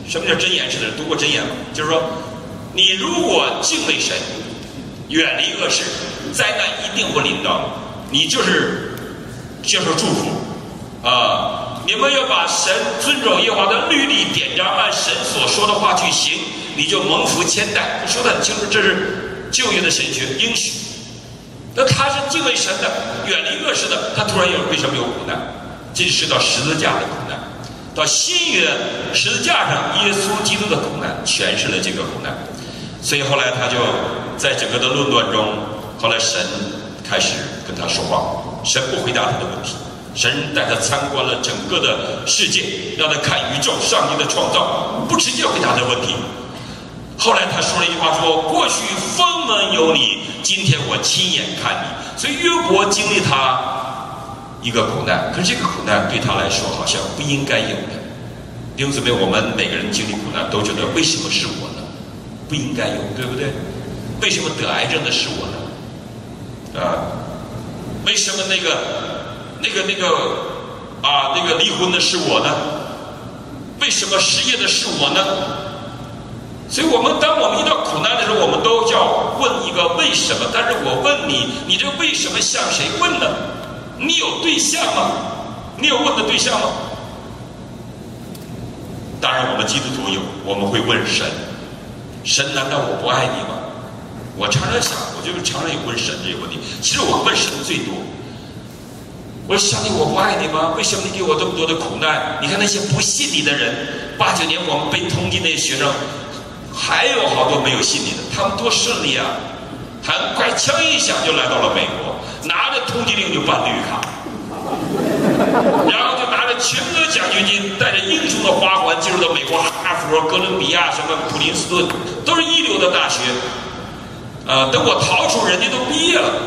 什么叫真言式的人？读过真言吗？就是说，你如果敬畏神，远离恶事，灾难一定会临到你，你就是接受祝福啊！你们要把神遵守耶和华的律例典章，按神所说的话去行，你就蒙福千代。说得很清楚，这是旧约的神学应许。那他是敬畏神的，远离恶事的，他突然有为什么有苦难？这是到十字架的苦难，到新约十字架上耶稣基督的苦难诠释了这个苦难。所以后来他就在整个的论断中，后来神开始跟他说话，神不回答他的问题，神带他参观了整个的世界，让他看宇宙上帝的创造，不直接回答他的问题。后来他说了一句话说，过去风闻有你，今天我亲眼看你。所以约伯经历他一个苦难，可是这个苦难对他来说好像不应该有的。弟兄姊妹，我们每个人经历苦难都觉得为什么是我呢？不应该有，对不对？为什么得癌症的是我呢？啊，为什么那个那个那个啊那个离婚的是我呢？为什么失业的是我呢？所以我们当我们遇到苦难的时候，我们都要问一个为什么。但是我问你，你这为什么向谁问呢？你有对象吗？你有问的对象吗？当然我们基督徒有，我们会问神，神难道我不爱你吗？我常常想，我就常常也问神这个问题。其实我问神最多，我说上帝，我不爱你吗？为什么你给我这么多的苦难？你看那些不信你的人，八九年我们被通缉那些学生，还有好多没有信你的，他们多顺利啊！很快枪一响就来到了美国，拿着通缉令就办绿卡，然后就拿着全额奖学金，带着英雄的花环进入到美国哈佛、哥伦比亚、什么普林斯顿，都是一流的大学。呃，等我逃出，人家都毕业了，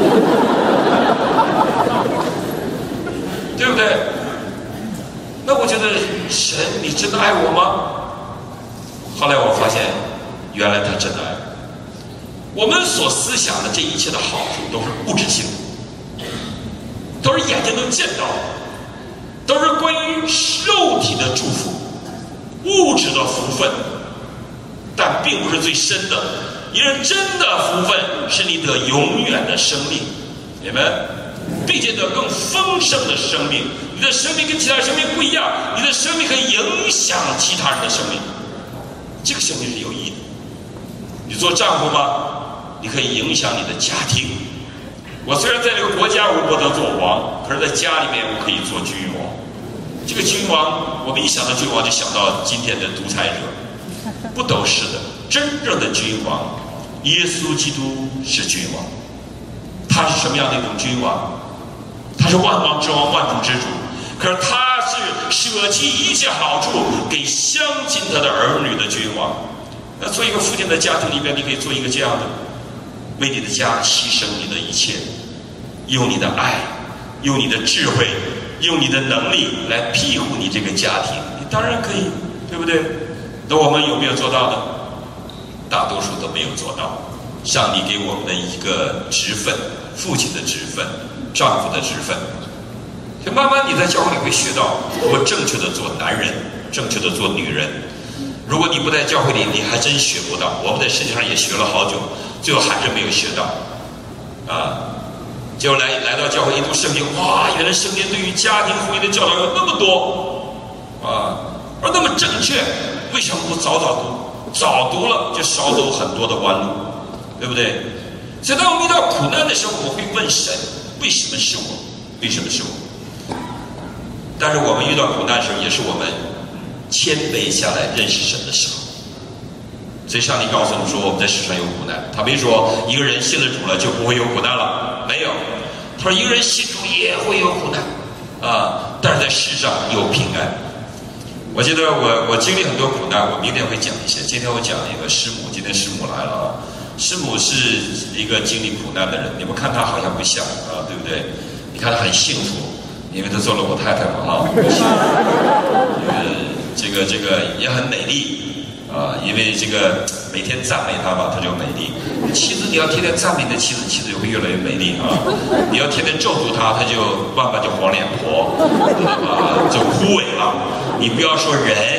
对不对？那我觉得神，你真的爱我吗？后来我发现，原来他真的爱我。我们所思想的这一切的好处都是物质性的，都是眼睛能见到的，都是关于肉体的祝福、物质的福分，但并不是最深的。一人真的福分是你得永远的生命，你们，并且得更丰盛的生命。你的生命跟其他生命不一样，你的生命可以影响其他人的生命。这个生命是有意义的。你做丈夫吗？你可以影响你的家庭。我虽然在这个国家我不能做王，可是在家里面我可以做君王。这个君王，我们一想到君王就想到今天的独裁者，不都是的。真正的君王，耶稣基督是君王。他是什么样的一种君王？他是万王之王，万主之主。可是他是舍弃一切好处给相信他的儿女的君王。那做一个父亲的家庭里边，你可以做一个这样的，为你的家牺牲你的一切，用你的爱，用你的智慧，用你的能力来庇护你这个家庭，你当然可以，对不对？那我们有没有做到呢？大多数都没有做到。上帝给我们的一个职分，父亲的职分，丈夫的职分。就慢慢你在教会里会学到如何正确的做男人，正确的做女人。如果你不在教会里，你还真学不到。我们在圣经上也学了好久，最后还是没有学到。啊，结果来来到教会一读圣经，哇，原来圣经对于家庭婚姻的教导有那么多啊，而那么正确，为什么不早早读？早读了就少走很多的弯路，对不对？所以当我们遇到苦难的时候，我会问神：为什么是我？为什么是我？但是我们遇到苦难的时候，也是我们谦卑下来认识神的时候。所以上帝告诉我们说，我们在世上有苦难。他没说一个人信了主了就不会有苦难了，没有。他说一个人信主也会有苦难啊，但是在世上有平安。我记得我我经历很多苦难，我明天会讲一些。今天我讲一个师母，今天师母来了啊。师母是一个经历苦难的人，你们看她好像不像啊，对不对？你看她很幸福，因为她做了我太太嘛哈。呃，这个这个也很美丽啊，因为这个每天赞美她吧，她就美丽。妻子你要天天赞美你的妻子，妻子就会越来越美丽啊。你要天天咒诅她，她就慢慢就黄脸婆，啊，就枯萎了。你不要说人，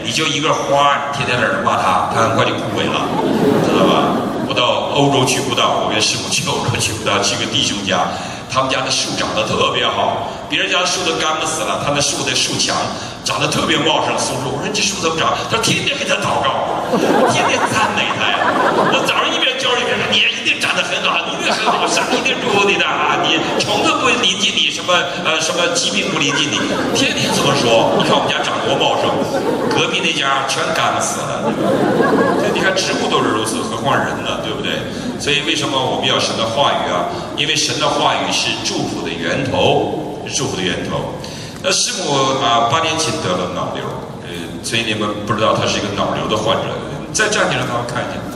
你就一个花，天天在那骂他，他很快就枯萎了，知道吧？我到欧洲去布道，我跟师母去欧洲去布道，去个弟兄家，他们家的树长得特别好，别人家的树都干不死了，他的树的树墙长得特别茂盛，松树。我说这树怎么长？他说天天给他祷告，天天赞美他呀。我早上一边教一边说，你一定长得很好，你一定很好，上帝一定祝福你的啊！你虫子不会临近你，什么呃什么疾病不临近你，天天这么说。你看我们家长多茂盛，隔壁那家全干死了。所以你看植物都是如此，何况人呢？对不对？所以为什么我们要神的话语啊？因为神的话语是祝福的源头，是祝福的源头。那师母啊，八年前得了脑瘤，呃，所以你们不知道他是一个脑瘤的患者。再站起来，让他们看见。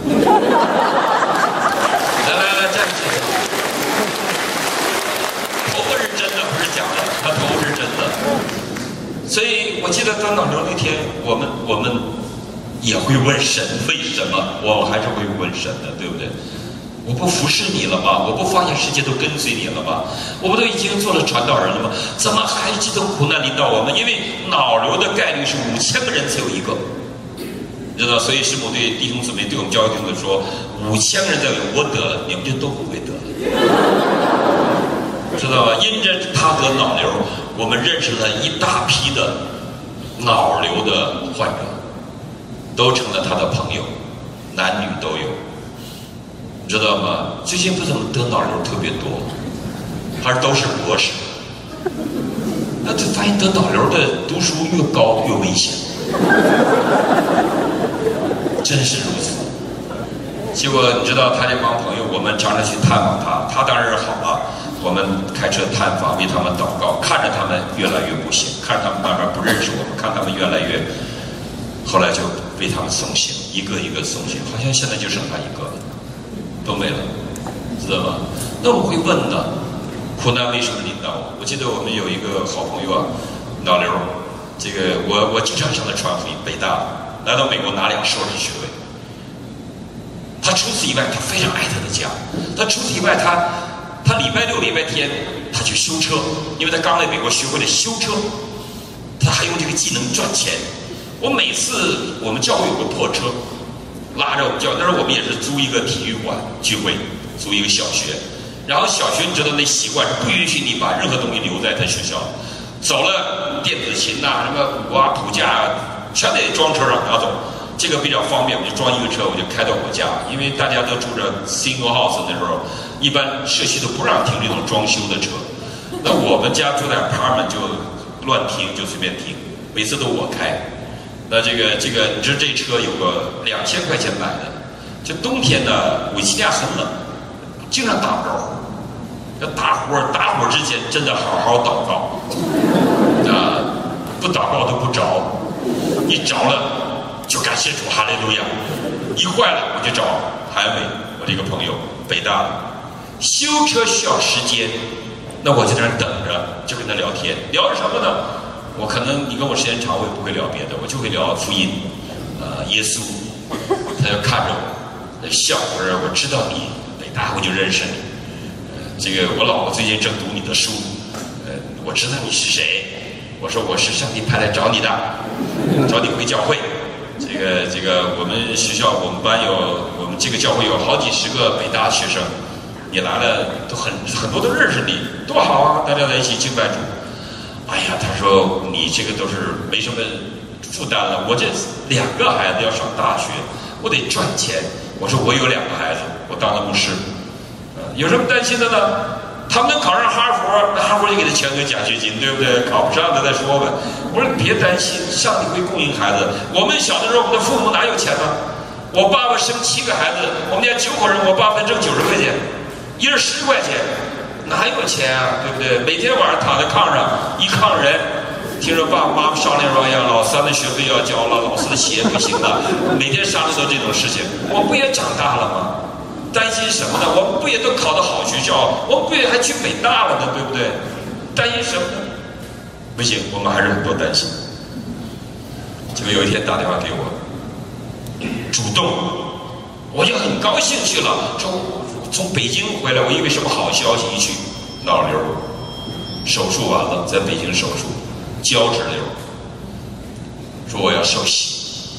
来来来，站起来。头发是真的，不是假的，他头发是真的。所以我记得得脑瘤那天，我们我们也会问神为什么，我还是会问神的，对不对？我不服侍你了吗？我不发现世界都跟随你了吗？我不都已经做了传道人了吗？怎么还这种苦难临到我们？因为脑瘤的概率是五千个人才有一个，知道？所以师母对弟兄姊妹对我们教会弟兄说，五千个人才有我得了，你们就都不会得了，知道吧？因着他得脑瘤，我们认识了一大批的脑瘤的患者，都成了他的朋友，男女都有。知道吗？最近不怎么得脑瘤特别多，还是都是博士。那就发现得脑瘤的读书越高越危险，真是如此。结果你知道他这帮朋友，我们常常去探访他，他当然是好了。我们开车探访，为他们祷告，看着他们越来越不行，看着他们慢慢不认识我们，看他们越来越，后来就为他们送行，一个一个送行，好像现在就剩他一个了。都没了，知道吗？那我会问呢，苦难为什么临到我？我记得我们有一个好朋友啊，脑瘤，这个我我经常向他传福音，北大来到美国拿两硕士学位。他除此以外，他非常爱他的家。他除此以外，他他礼拜六、礼拜天他去修车，因为他刚来美国学会了修车，他还用这个技能赚钱。我每次我们教会有个破车。拉着我们教，那时候我们也是租一个体育馆聚会，租一个小学，然后小学你知道那习惯是不允许你把任何东西留在他学校，走了电子琴呐、啊、什么鼓啊、谱架啊，全得装车上拿走。这个比较方便，我就装一个车，我就开到我家，因为大家都住着 single house， 那时候一般社区都不让停这种装修的车，那我们家住在 apartment 就乱停，就随便停，每次都我开。那这个这个，你知道这车有个两千块钱买的，就冬天呢，维吉尼亚很冷，经常打不着。要打火打火之前，真的好好祷告，啊，不祷告都不着，一着了就感谢主，哈利路亚。一坏了我就找韩伟，我这个朋友，北大的，修车需要时间，那我就在那等着，就跟他聊天，聊什么呢？我可能你跟我时间长，我也不会聊别的，我就会聊福音，呃，耶稣。他就看着我，笑。我说我知道你北大，我就认识你。呃，这个我老婆最近正读你的书，呃，我知道你是谁。我说我是上帝派来找你的，找你回教会。这个这个我们学校我们班有我们这个教会有好几十个北大学生，你来了都很很多都认识你，多好啊！大家在一起敬拜主。哎呀，他说你这个都是没什么负担了，我这两个孩子要上大学，我得赚钱。我说我有两个孩子，我当了牧师，呃，有什么担心的呢？他们能考上哈佛，那哈佛就给他全额奖学金，对不对？考不上的再说呗。我说别担心，上帝会供应孩子。我们小的时候，我们的父母哪有钱呢？我爸爸生七个孩子，我们家九口人，我爸爸挣九十块钱，一人十块钱。哪有钱啊，对不对？每天晚上躺在炕上，一炕人，听着爸爸妈妈商量说：“哎呀，老三的学费要交了，老四的鞋不行了。”每天商量都这种事情，我不也长大了吗？担心什么呢？我们不也都考到好学校？我们不也还去北大了呢？对不对？担心什么呢？不行，我们还是很多担心。结果有一天打电话给我，主动，我就很高兴去了，说。从北京回来，我以为什么好消息，一去脑瘤，手术完了，在北京手术，胶质瘤，说我要受洗，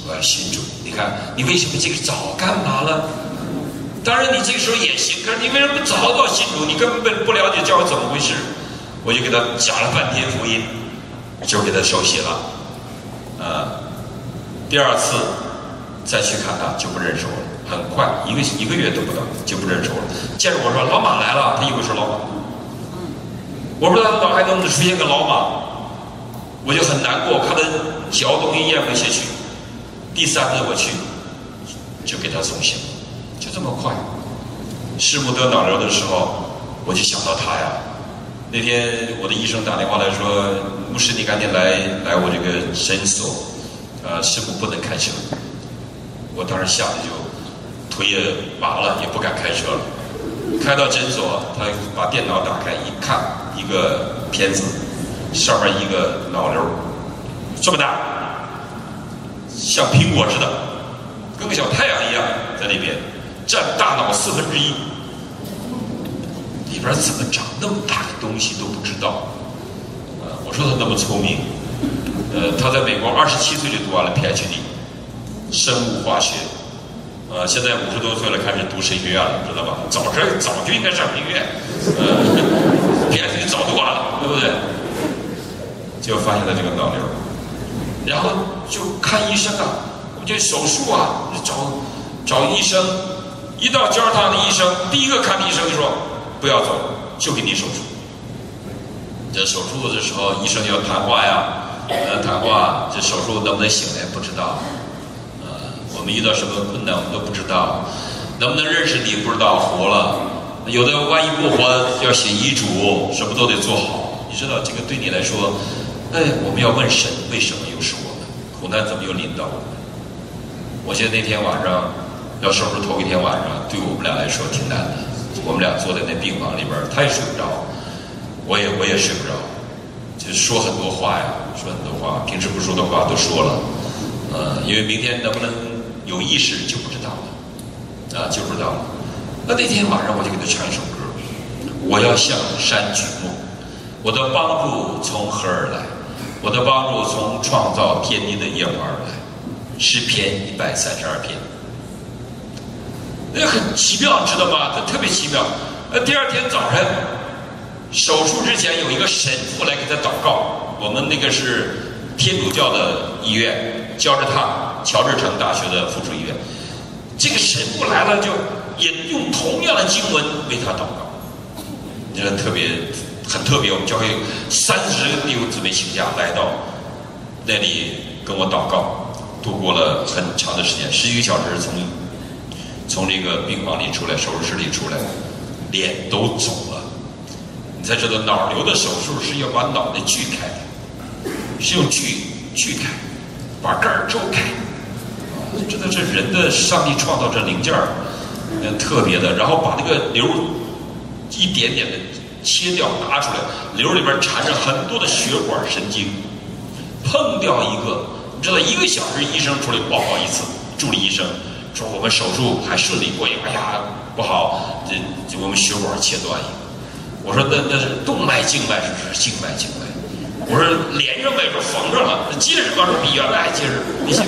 我要信主。你看，你为什么这个早干嘛了？当然，你这个时候也行，可是你为什么早早信主？你根本不了解教会怎么回事。我就给他讲了半天福音，就给他受洗了。呃，第二次再去看他就不认识我了，很快一个一个月都不到就不认识我了。见着我说老马来了，他以为是老马。我不知道他脑海中出现个老马，我就很难过，看他嚼东西咽不下去。第三次我去，就给他送行，就这么快。师母得脑瘤的时候，我就想到他呀。那天我的医生打电话来说，牧师你赶紧来来我这个诊所，呃，师母不能开车。我当时吓得就腿也麻了，也不敢开车了。开到诊所，他把电脑打开一看，一个片子，上面一个脑瘤，这么大，像苹果似的，跟个小太阳一样在那边，占大脑四分之一。里边怎么长那么大的东西都不知道。呃，我说他那么聪明，呃，他在美国二十七岁就读完了 P H D， 生物化学。呃，现在五十多岁了，开始读神学院了，知道吧？早这早就应该上神学院，呃 ，P H D 早读完了，对不对？就发现了这个脑瘤，然后就看医生啊，我就手术啊，找找医生，一到加尔他的医生，第一个看的医生就说不要走，就给你手术。这手术的时候，医生要谈话呀，呃，谈话，这手术能不能醒来不知道。我们遇到什么困难我们都不知道，能不能认识你不知道，活了，有的万一不活要写遗嘱，什么都得做好。你知道这个对你来说，哎，我们要问神，为什么又是我们？苦难怎么又临到我们？我记得那天晚上要手术头一天晚上，对我们俩来说挺难的。我们俩坐在那病房里边，他也睡不着，我也我也睡不着，就说很多话呀，说很多话，平时不说的话都说了，呃，因为明天能不能有意识就不知道了，啊，就不知道了。那那天晚上我就给他唱一首歌，我要向山举目，我的帮助从何而来？我的帮助从创造天地的耶和华而来。诗篇一百三十二篇，那很奇妙，知道吗？这特别奇妙。呃，第二天早晨手术之前有一个神父来给他祷告，我们那个是天主教的医院，乔治塔乔治城大学的附属医院。这个神父来了，就引用同样的经文为他祷告，这特别很特别。我们教会三十个弟兄姊妹请假来到那里跟我祷告，度过了很长的时间，十一个小时从从这个病房里出来，手术室里出来，脸都肿了。你才知道脑瘤的手术是要把脑袋锯开的，是用锯锯开，把盖儿周开。你知道这人的上帝创造这零件儿，呃，特别的，然后把那个瘤一点点的切掉拿出来，瘤里边缠着很多的血管神经，碰掉一个，你知道一个小时医生出来报告一次，助理医生说我们手术还顺利过瘾，哎呀不好，这这我们血管切断一个。我说那那是动脉静脉是不是静脉静脉？我说连着脉说缝上了，结实吧？说比原来还结实，你行。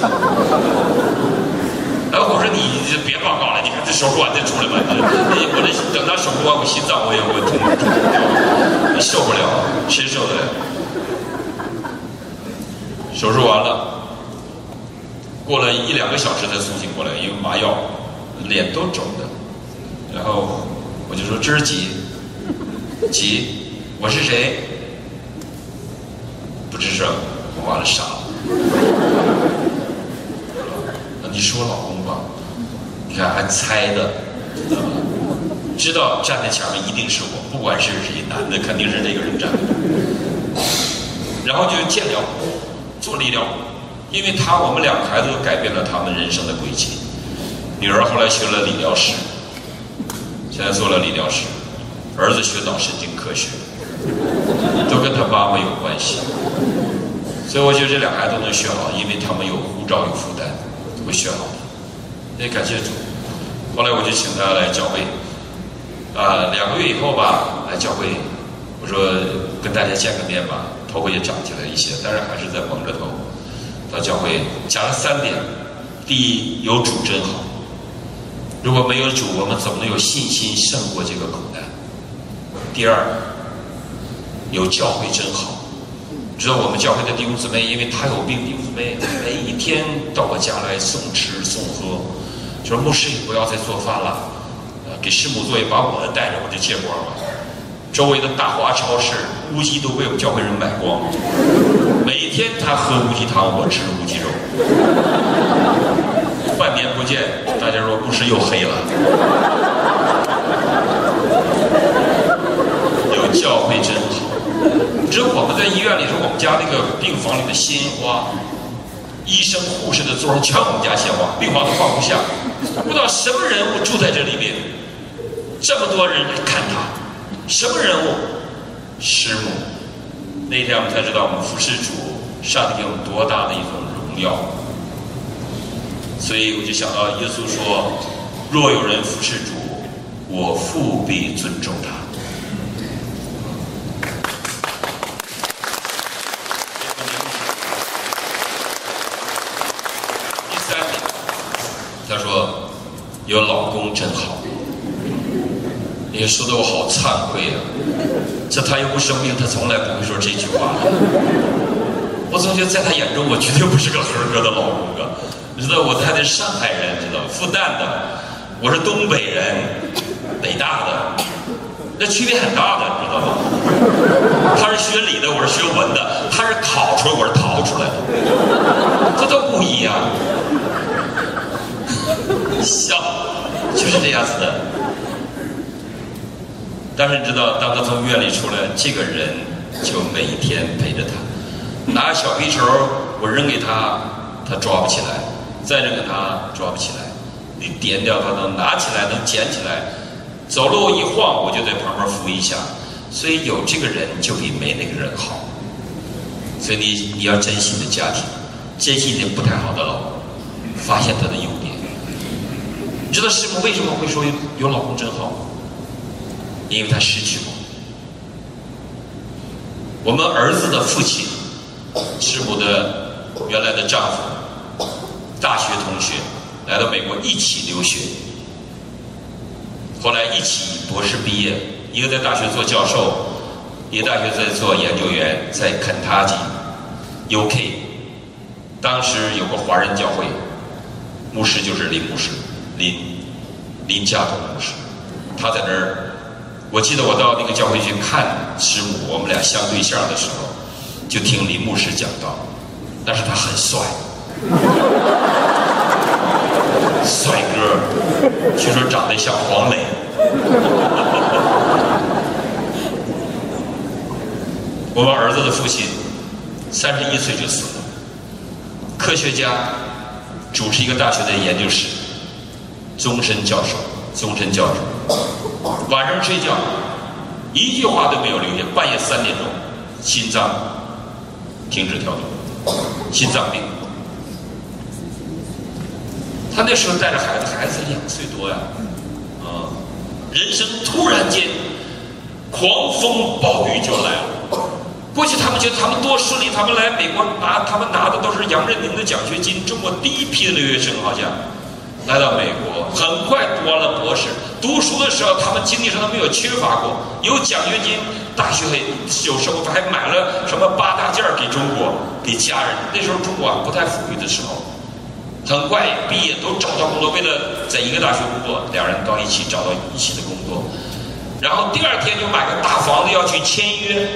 然后我说你别报告了，你看这手术完再出来吧。我这等他手术完，我心脏我也我痛痛掉，受不了，谁受得了？手术完了，过了一两个小时才苏醒过来，因为麻药，脸都肿的。然后我就说这是几几，我是谁？不吱声，我完了傻了。你是我老公吧？你看还猜的，知道吧？知道站在前面一定是我，不管是谁，男的肯定是那个人站的。然后就建疗，做理疗，因为他我们两个孩子都改变了他们人生的轨迹。女儿后来学了理疗师，现在做了理疗师，儿子学脑神经科学，都跟他妈妈有关系。所以我觉得这俩孩子都能学好，因为他们有护照有负担。会学好的，也感谢主。后来我就请他来教会，啊、呃，两个月以后吧，来教会，我说跟大家见个面吧，头发也长起来一些，但是还是在蒙着头。到教会讲了三点， 第一，有主真好。如果没有主，我们怎么能有信心胜过这个苦难？第二，有教会真好。知道我们教会的弟兄姊妹，因为他有病，弟兄姊妹每一天到我家来送吃送喝，就说牧师也不要再做饭了，呃，给师母做，也把我的带着，我就借光了。周围的大华超市乌鸡都被我们教会人买光，每一天他喝乌鸡汤，我吃乌鸡肉。半年不见，大家说牧师又黑了。有教会真好。只有我们在医院里说，我们家那个病房里的鲜花，医生护士的座全我们家鲜花，病房都放不下。不知道什么人物住在这里边，这么多人来看他，什么人物？师母。那天我们才知道，我们服侍主，上帝给我们多大的一种荣耀。所以我就想到耶稣说：“若有人服侍主，我父必尊重他。”第三点，他说：“有老公真好。”也说的我好惭愧啊！这他又不生病，他从来不会说这句话。我总觉得在他眼中，我绝对不是个合格的老公啊！你知道我太太是上海人，知道复旦的，我是东北人，北大的，那区别很大的，知道吗？他是学理的，我是学文的，他是考出来，我是逃出来的，这都不一样。笑，就是这样子的。但是你知道，当他从医院里出来，这个人就每一天陪着他，拿小皮球我扔给他，他抓不起来；再扔给他，抓不起来。你点掉他能拿起来，能捡起来，走路一晃，我就在旁边扶一下。所以有这个人就比没那个人好。所以你你要珍惜你的家庭，珍惜你不太好的老公，发现他的优点。你知道师母为什么会说有老公真好吗？因为他失去过。我们儿子的父亲，师母的原来的丈夫，大学同学，来到美国一起留学，后来一起博士毕业，一个在大学做教授，一个大学在做研究员，在肯塔基 U K。 当时有个华人教会，牧师就是林牧师，林林家栋牧师，他在那儿。我记得我到那个教会去看师母，我们俩相对象的时候，就听林牧师讲道，但是他很帅，帅哥，据说长得像黄磊。我们儿子的父亲三十一岁就死了，科学家，主持一个大学的研究室，终身教授，终身教授。晚上睡觉，一句话都没有留下。半夜三点钟，心脏停止跳动，心脏病。他那时候带着孩子，孩子两岁多呀，啊，人生突然间狂风暴雨就来了。过去他们觉得他们多顺利，他们来美国拿，他们拿的都是杨振宁的奖学金，中国第一批的留学生好像。来到美国，很快读完了博士。读书的时候，他们经济上都没有缺乏过，有奖学金，大学有时候还买了什么八大件给中国，给家人。那时候中国啊不太富裕的时候，很快毕业都找到工作，为了在一个大学工作，两人到一起找到一起的工作，然后第二天就买个大房子要去签约，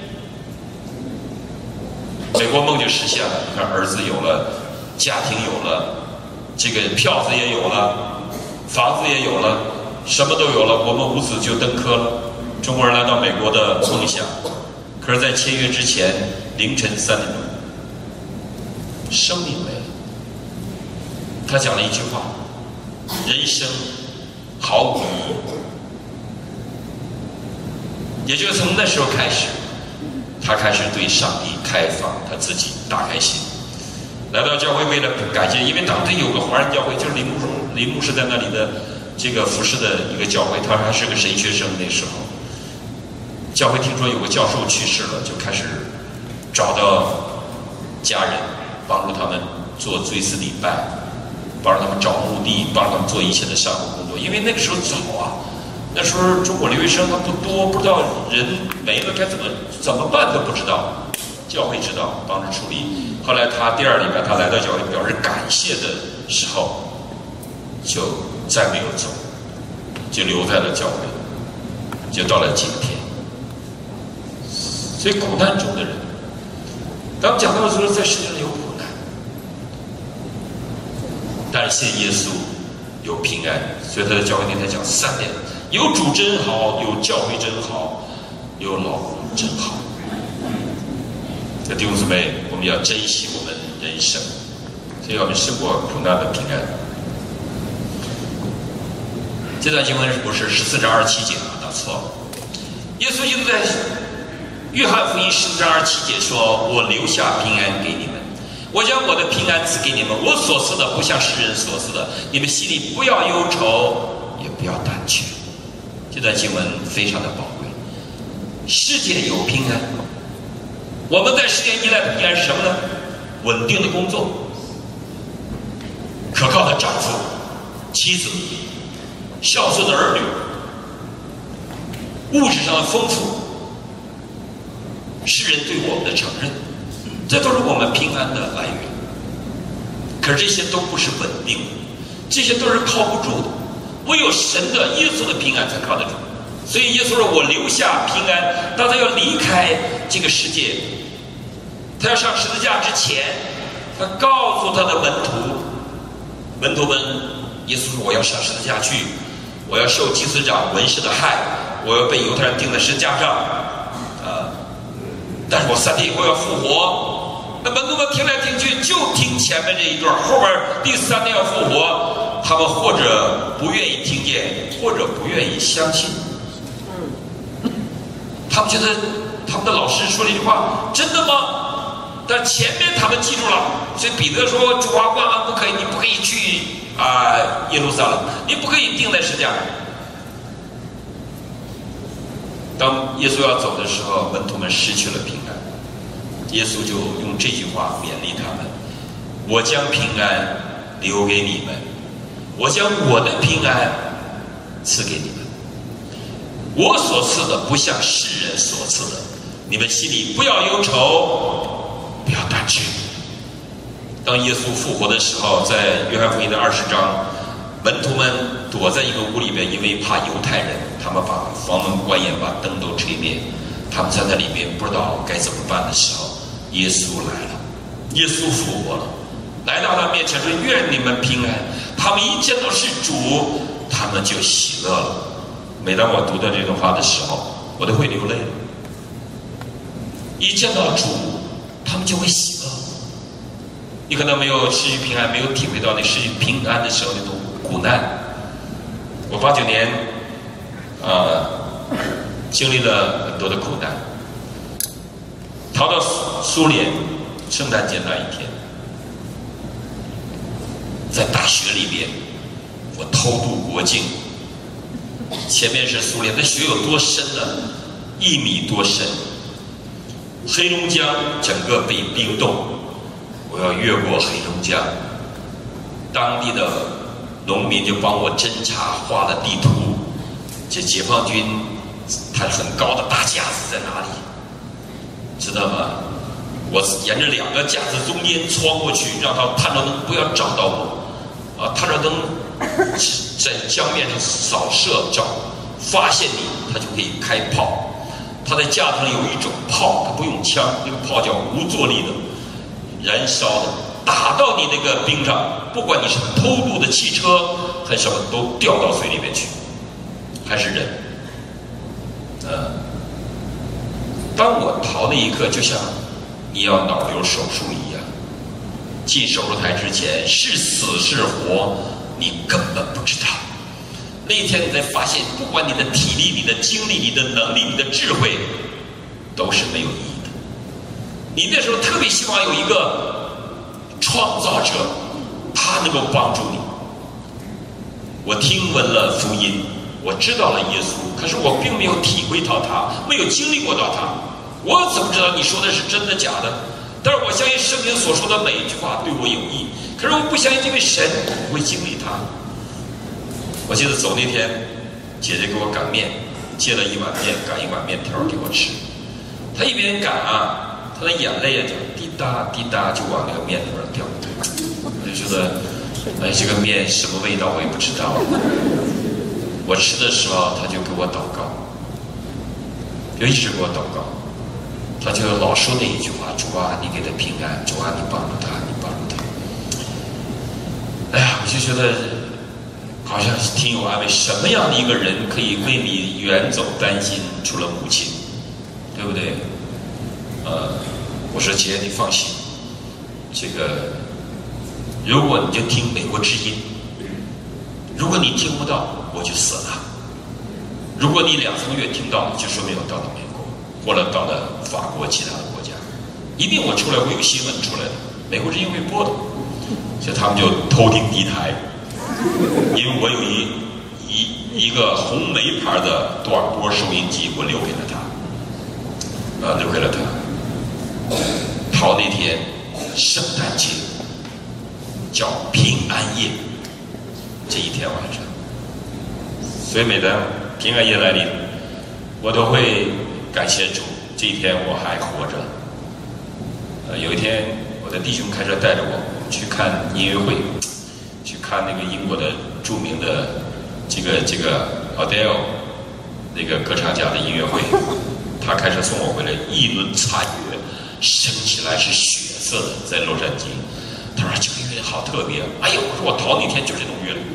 美国梦就实现了。你看，儿子有了，家庭有了。这个票子也有了，房子也有了，什么都有了，我们五子就登科了。中国人来到美国的梦想，可是在签约之前，凌晨三点钟，生命没了。他讲了一句话：人生毫无意义。也就是从那时候开始，他开始对上帝开放他自己，打开心。来到教会，为了感谢，因为当地有个华人教会，就是林牧师，林牧师在那里的这个服侍的一个教会，他还是个神学生。那时候，教会听说有个教授去世了，就开始找到家人，帮助他们做追思礼拜。 帮着他们找墓地，帮着他们做一切的善后工作。因为那个时候早啊，那时候中国留学生他不多，不知道人没了该怎么怎么办都不知道，教会知道，帮着处理。后来他第二礼拜他来到教会表示感谢的时候，就再没有走，就留在了教会，就到了今天。所以苦难中的人，当我们讲到说在世界上有苦难，但是信耶稣有平安，所以他在教会那天讲三点：有主真好，有教会真好，有老公真好。弟兄姊妹，我们要珍惜我们人生，所以我们胜过苦难的平安。这段经文不是十四章二十七节啊，打错了。耶稣基督在约翰福音十四章二十七节说：“我留下平安给你们，我将我的平安赐给你们，我所赐的不像世人所赐的，你们心里不要忧愁，也不要胆怯。”这段经文非常的宝贵。世界有平安，我们在世界依赖的平安是什么呢？稳定的工作，可靠的丈夫、妻子，孝顺的儿女，物质上的丰富，世人对我们的承认，这都是我们平安的来源。可是这些都不是稳定的，这些都是靠不住的，唯有神的耶稣的平安才靠得住。所以耶稣说：“我留下平安。”当他要离开这个世界，他要上十字架之前，他告诉他的门徒，门徒们，耶稣说：“我要上十字架去，我要受祭司长文士的害，我要被犹太人钉在十字架上，啊，但是我三天以后要复活。”那门徒们听来听去，就听前面这一段，后边第三天要复活，他们或者不愿意听见，或者不愿意相信。他们觉得他们的老师说了一句话：“真的吗？”但前面他们记住了，所以彼得说：“主啊，万万不可以，你不可以去啊、呃、耶路撒冷，你不可以钉在十字架上。”当耶稣要走的时候，门徒们失去了平安。耶稣就用这句话勉励他们：“我将平安留给你们，我将我的平安赐给你们。我所赐的不像世人所赐的，你们心里不要忧愁，不要胆怯。”当耶稣复活的时候，在约翰福音的二十章，门徒们躲在一个屋里面，因为怕犹太人，他们把房门关严，把灯都吹灭。他们在那里面不知道该怎么办的时候，耶稣来了，耶稣复活了，来到他面前说：“愿你们平安。”他们一见到是主，他们就喜乐了。每当我读到这段话的时候，我都会流泪。一见到主，他们就会喜乐。你可能没有失去平安，没有体会到你失去平安的时候那种苦难。我八九年，呃，经历了很多的苦难，逃到苏联，圣诞节那一天，在大雪里边，我偷渡国境。前面是苏联，那雪有多深呢？一米多深。黑龙江整个被冰冻，我要越过黑龙江。当地的农民就帮我侦查，画了地图。这解放军，它很高的大架子在哪里？知道吗？我沿着两个架子中间穿过去，让他探照灯不要找到我。啊，探照灯在江面上扫射找，发现你，他就可以开炮。他在架子上有一种炮，他不用枪，那个炮叫无坐力的，燃烧的，打到你那个冰上，不管你是偷渡的汽车还是什么，都掉到水里面去，还是人。呃，当我逃那一刻，就像你要脑瘤手术一样，进手术台之前是死是活，你根本不知道。那一天你才发现，不管你的体力、你的精力、你的能力、你的智慧，都是没有意义的。你那时候特别希望有一个创造者，他能够帮助你。我听闻了福音，我知道了耶稣，可是我并没有体会到他，没有经历过到他。我怎么知道你说的是真的假的？但是我相信圣经所说的每一句话对我有益。 可是我不相信这位神会经历他。我记得走那天，姐姐给我擀面，借了一碗面，擀一碗面条给我吃。她一边擀啊，她的眼泪啊就滴答滴答就往那个面里边掉。我就觉得，哎，这个面什么味道我也不知道。我吃的时候，她就给我祷告，就一直给我祷告。她就老说那一句话：主啊，你给他平安；主啊，你帮助他，你帮助他。哎呀，我就觉得好像挺有安慰。什么样的一个人可以为你远走担心？除了母亲，对不对？呃，我说姐，你放心，这个如果你就听美国之音，如果你听不到，我就死了；如果你两三个月听到，就说明我到了美国，或者到了法国其他的国家，一定我出来会有新闻出来的，美国之音会播的。所以他们就偷听敌台，因为我有一一一个红梅牌的多尔波收音机，我留给了他，啊，留给了他。逃那天圣诞节叫平安夜，这一天晚上，所以每当平安夜来临，我都会感谢主，这一天我还活着。呃，有一天我的弟兄开车带着我去看音乐会，去看那个英国的著名的这个这个 Adele 那个歌唱家的音乐会，他开车送我回来，一轮残月升起来是血色的，在洛杉矶。他说这个月好特别，哎呦，我说我逃那天就是这种月亮，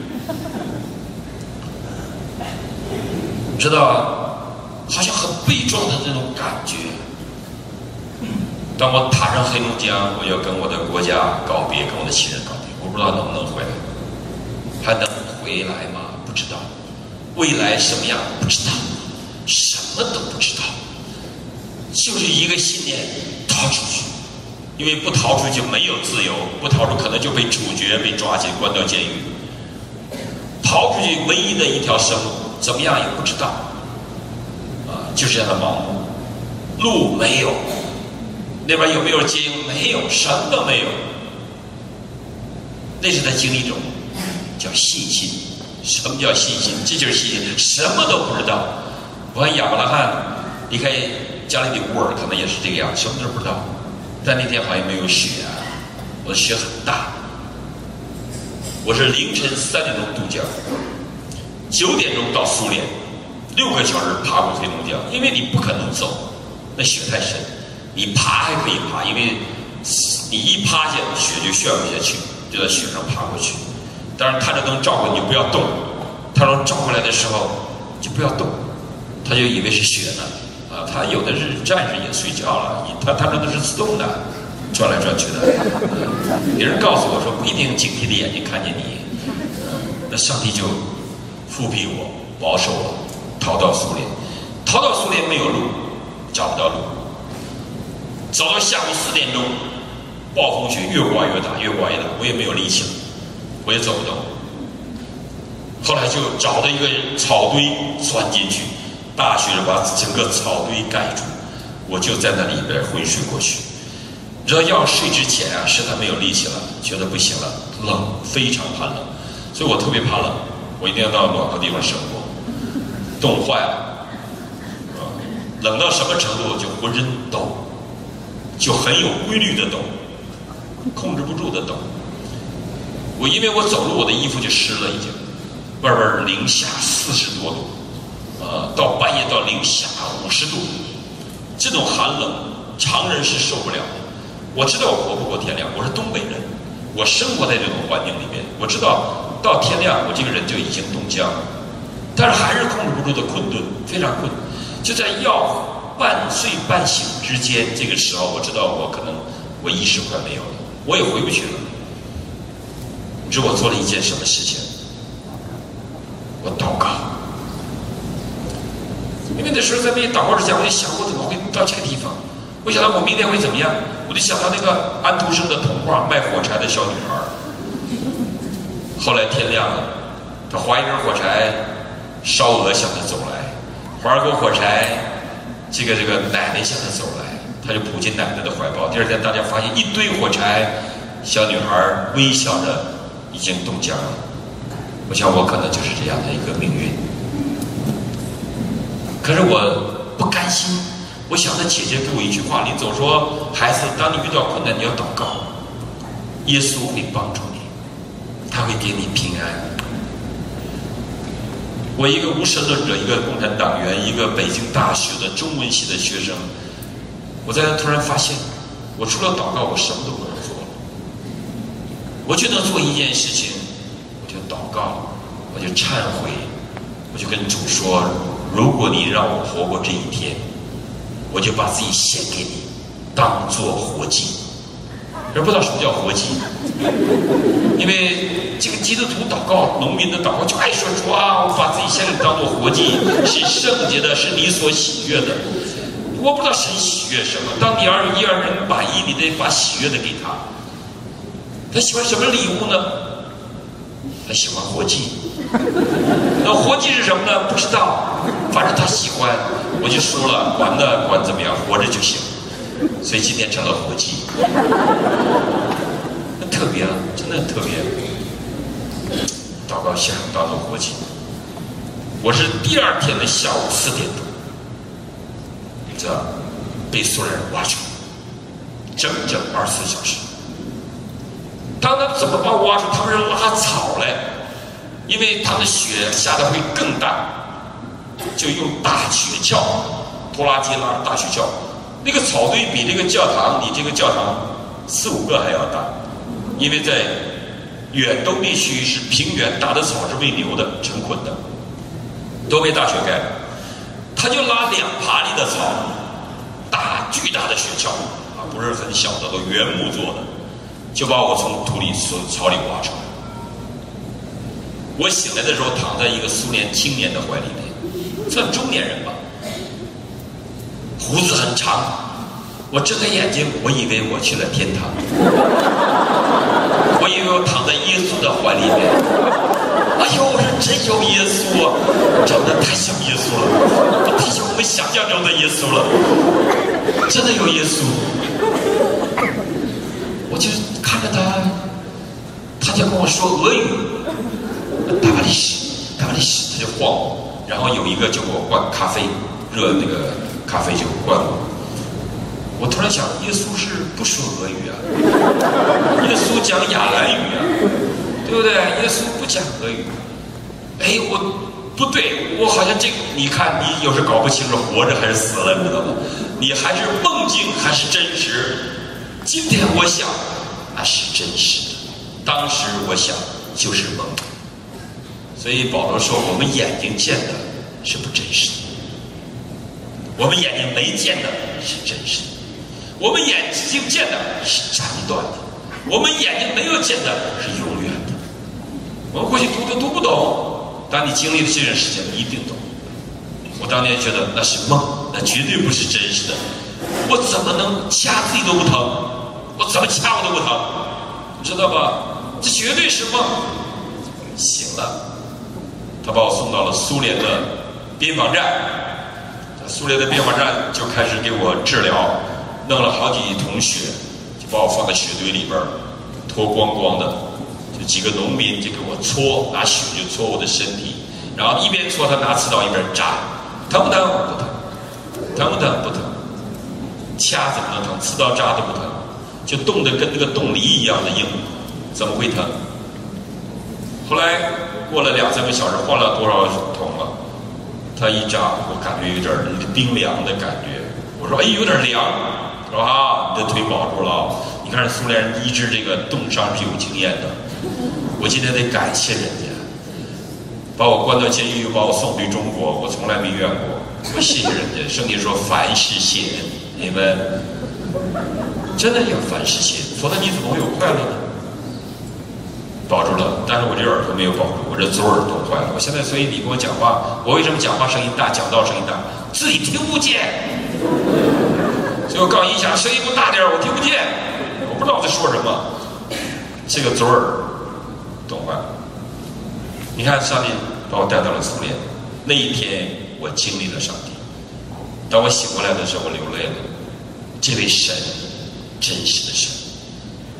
知道好像很悲壮的那种感觉。当我踏上黑龙江，我要跟我的国家告别，跟我的亲人告别，我不知道能不能回来，还能回来吗？不知道，未来什么样不知道，什么都不知道，就是一个信念，逃出去，因为不逃出去就没有自由，不逃出可能就被处决，被抓起关到监狱。逃出去唯一的一条生路，怎么样也不知道，啊，就是这样的盲目，路没有。那边有没有接应？没有，什么都没有。那是在经历中叫信心。什么叫信心？这就是信心，什么都不知道。我看亚伯拉罕离开家里的乌尔，可能也是这个样，什么都不知道。但那天好像没有雪啊，我的雪很大。我是凌晨三点钟渡江，九点钟到苏联，六个小时爬过黑龙江，因为你不可能走，那雪太深。你爬还可以爬，因为你一趴下，雪就旋不下去，就在雪上爬过去。当然，探照灯照过你就不要动，探照灯照过来的时候就不要动，他就以为是雪呢。啊，他有的是战士也睡觉了，他探照灯是自动的，转来转去的。别人告诉我说不一定警惕的眼睛看见你，那上帝就复辟我，保守我，逃到苏联，逃到苏联没有路，找不到路。走到下午四点钟，暴风雪越刮越大，越刮越大，我也没有力气了，我也走不动。后来就找到一个草堆钻进去，大雪把整个草堆盖住，我就在那里边昏睡过去。你知道要睡之前啊，实在没有力气了，觉得不行了，冷，非常寒冷，所以我特别怕冷，我一定要到暖和地方生活。冻坏了，啊，冷到什么程度就浑身抖。就很有规律的抖，控制不住的抖。我因为我走路，我的衣服就湿了，已经，外边零下四十多度，呃，到半夜到零下五十度，这种寒冷，常人是受不了的。我知道我活不过天亮，我是东北人，我生活在这种环境里面，我知道到天亮我这个人就已经冻僵了，但是还是控制不住的困顿，非常困，就在要半睡半醒之间，这个时候我知道我可能我意识快没有了，我也回不去了。你知道我做了一件什么事情？我祷告，因为那时候在没祷告之前，我就想我怎么会到这个地方？我想到我明天会怎么样？我就想到那个安徒生的童话《卖火柴的小女孩》。后来天亮了，他划一根火柴，烧鹅向他走来，划一根火柴。这个这个奶奶向他走来，他就扑进奶奶的怀抱。第二天，大家发现一堆火柴小女孩微笑着已经冻僵了。我想我可能就是这样的一个命运。可是我不甘心，我想着姐姐给我一句话，临走说：“孩子，当你遇到困难，你要祷告，耶稣会帮助你，他会给你平安。”我一个无神论者，一个共产党员，一个北京大学的中文系的学生，我在那突然发现，我除了祷告，我什么都不能做了。我就能做一件事情，我就祷告，我就忏悔，我就跟主说：如果你让我活过这一天，我就把自己献给你，当做活祭。人不知道什么叫活祭，因为这个基督徒祷告，农民的祷告就爱说主啊，我把自己献给你当做活祭，是圣洁的，是你所喜悦的。我不知道神喜悦什么。当你二一二人把一，你得把喜悦的给他。他喜欢什么礼物呢？他喜欢活祭。那活祭是什么呢？不知道，反正他喜欢，我就说了，管呢管怎么样，活着就行。所以今天成了活祭，很特别啊，真的很特别。祷告献当做活祭。我是第二天的下午四点钟，你知道，被所有人挖出，整整二十四小时。当他怎么把我挖出？他们是拉草来，因为他们雪下的会更大，就用大雪橇，拖拉机拉着大雪橇。那个草堆比这个教堂，你这个教堂四五个还要大，因为在远东地区是平原，打的草是喂牛的，成捆的，都被大雪盖了。他就拉两爬犁的草，大巨大的雪橇啊，不是很小的，都原木做的，就把我从土里、草里挖出来。我醒来的时候，躺在一个苏联青年的怀里面，算中年人吧。胡子很长，我睁开眼睛，我以为我去了天堂，我以为我躺在耶稣的怀里面。哎呦，我说真有耶稣啊，长得太像耶稣了，太像我们想象中的耶稣了，真的有耶稣。我就看着他，他就跟我说俄语，达巴利什，达巴利什，他就晃我，然后有一个就给我灌咖啡，热那个。咖啡就灌我，我突然想，耶稣是不说俄语啊，耶稣讲亚兰语啊，对不对？耶稣不讲俄语。哎，我不对，我好像这个，你看你有时搞不清楚活着还是死了，你知道吗？你还是梦境还是真实？今天我想，那是真实的。当时我想就是梦。所以保罗说，我们眼睛见的是不真实的。我们眼睛没见的是真实的，我们眼睛见的是暂断的，我们眼睛没有见的是永远的。我们过去读都读不懂，当你经历了这件事情，你一定懂。我当年觉得那是梦，那绝对不是真实的。我怎么能掐自己都不疼？我怎么掐我都不疼，你知道吧？这绝对是梦。醒了，他把我送到了苏联的边防站。苏联的边防站就开始给我治疗，弄了好几桶血，就把我放在血堆里边，脱光光的，就几个农民就给我搓，拿血就搓我的身体，然后一边搓他拿刺刀一边扎，疼不疼？不疼，疼不疼？不疼，掐怎么能疼？刺刀扎都不疼，就冻得跟那个冻梨一样的硬，怎么会疼？后来过了两三个小时，换了多少桶了？他一扎，我感觉有点冰凉的感觉。我说：“哎，有点凉。”他说：“啊，你的腿保住了。你看苏联人医治这个冻伤是有经验的。我今天得感谢人家，把我关到监狱，又把我送回中国，我从来没怨过。我谢谢人家。圣经说凡事谢恩，你们真的要凡事谢恩，否则你怎么会有快乐呢？”保住了，但是我这耳朵没有保住，我这左耳朵坏了。我现在，所以你跟我讲话，我为什么讲话声音大，讲道声音大？自己听不见。所以我告诉你讲，声音不大点，我听不见，我不知道我在说什么。这个左耳冻坏了。你看，上帝把我带到了苏联，那一天我经历了上帝。当我醒过来的时候，我流泪了。这位神，真实的神。这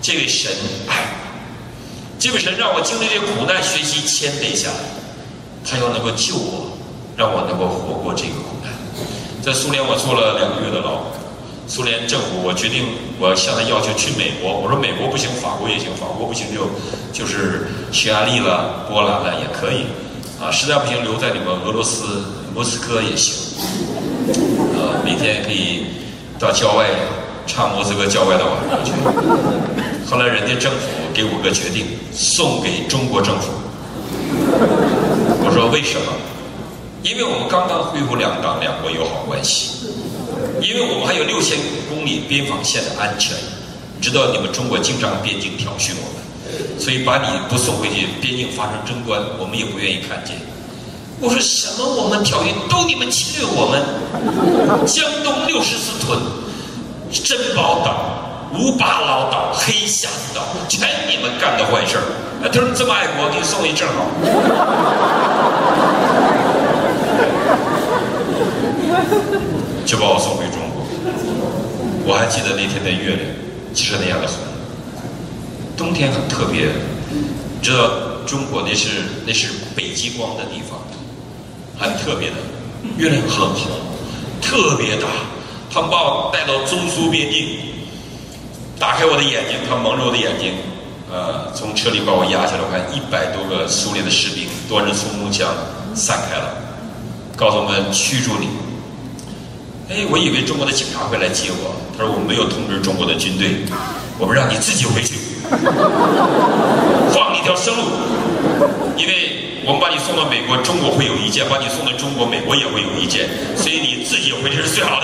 这位神爱我，这位神让我经历这苦难，学习谦卑下来，他要能够救我，让我能够活过这个苦难。在苏联，我坐了两个月的牢。苏联政府，我决定我要向他要求去美国。我说美国不行，法国也行，法国不行就就是匈牙利了、波兰了也可以，啊，实在不行留在你们俄罗斯莫斯科也行，呃，每天可以到郊外唱莫斯科郊外的晚上去。后来人家政府给我个决定，送给中国政府。我说为什么？因为我们刚刚恢复两党两国友好关系。因为我们还有六千公里边防线的安全，知道你们中国经常边境挑衅我们，所以把你不送回去，边境发生争端，我们也不愿意看见。我说什么？我们挑衅都你们侵略我们，江东六十四屯、珍宝岛、乌巴劳岛、黑匣子岛，全你们干的坏事儿。他说你这么爱国，给你送回正好。就把我送回中国。我还记得那天的月亮就是那样的红。冬天很特别，知道中国那是那是北极光的地方，很特别的，月亮很红，特别大。他们把我带到中苏边境，打开我的眼睛，他蒙着我的眼睛，呃，从车里把我压下来，我看一百多个苏联的士兵端着冲锋枪散开了，告诉我们驱逐你。哎，我以为中国的警察会来接我，他说我们没有通知中国的军队，我们让你自己回去，放你一条生路，因为我们把你送到美国，中国会有意见；把你送到中国，美国也会有意见，所以你自己回去是最好的。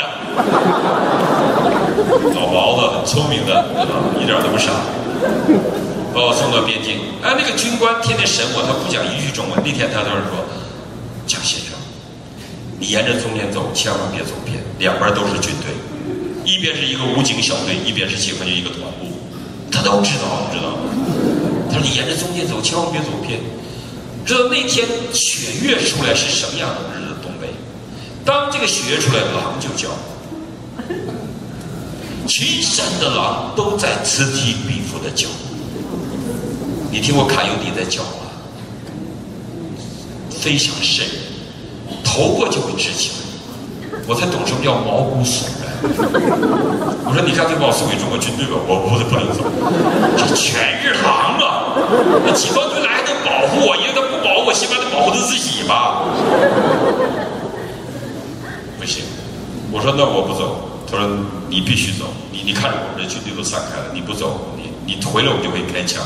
老毛子很聪明的，一点都不傻，把我送到边境。哎，那个军官天天审我，他不讲一句中文。那天他就是说，蒋先生，你沿着中间走，千万别走偏，两边都是军队，一边是一个武警小队，一边是解放军一个团部，他都知道，知道。他说你沿着中间走，千万别走偏。知道那天雪月出来是什么样的日子？东北，当这个雪月出来，狼就叫，群山的狼都在此起彼伏的叫。你听过卡尤迪在叫吗？非常瘆人，头过就会直起来。我才懂什么叫毛骨悚然。我说你干脆把我送给中国军队吧，我不不能走，这全是狼啊！那解放军来还能保护我，因为他不保护我，起码得保护他自己吧。不行，我说那我不走。他说你必须走，你你看着我们的军队都散开了，你不走，你你回来我们就会开枪。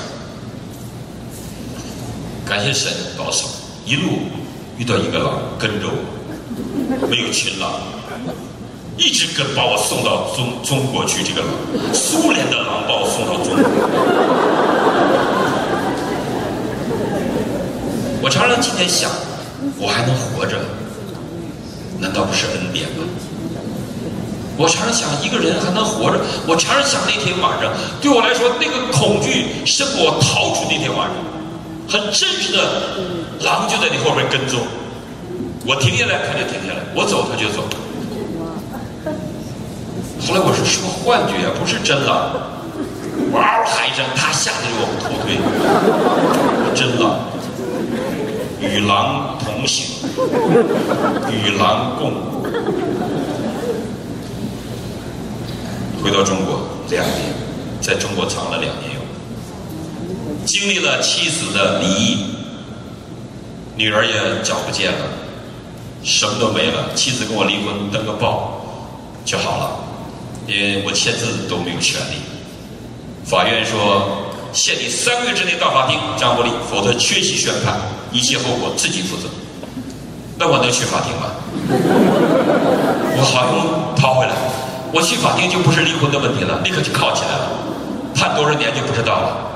感谢神保守，一路遇到一个狼跟着我，没有群狼。一直跟把我送到中中国去，这个狼，苏联的狼把我送到中国。我常常今天想，我还能活着，难道不是恩典吗？我常常想，一个人还能活着，我常常想那天晚上，对我来说，那个恐惧胜过我逃出那天晚上，很真实的，狼就在你后边跟踪，我停下来他就停下来，我走他就走。后来我是说幻觉，不是真狼，嗷喊一声，他吓得我们后退。真狼，与狼同行，与狼共舞。回到中国两年，在中国藏了两年有，经历了妻子的离异，女儿也找不见了，什么都没了。妻子跟我离婚，登个报就好了。因为我签字都没有权利，法院说限你三个月之内到法庭，张伯礼，否则缺席宣判，一切后果自己负责。那我能去法庭吗？我好用逃回来，我去法庭就不是离婚的问题了，立刻就铐起来了，判多少年就不知道了。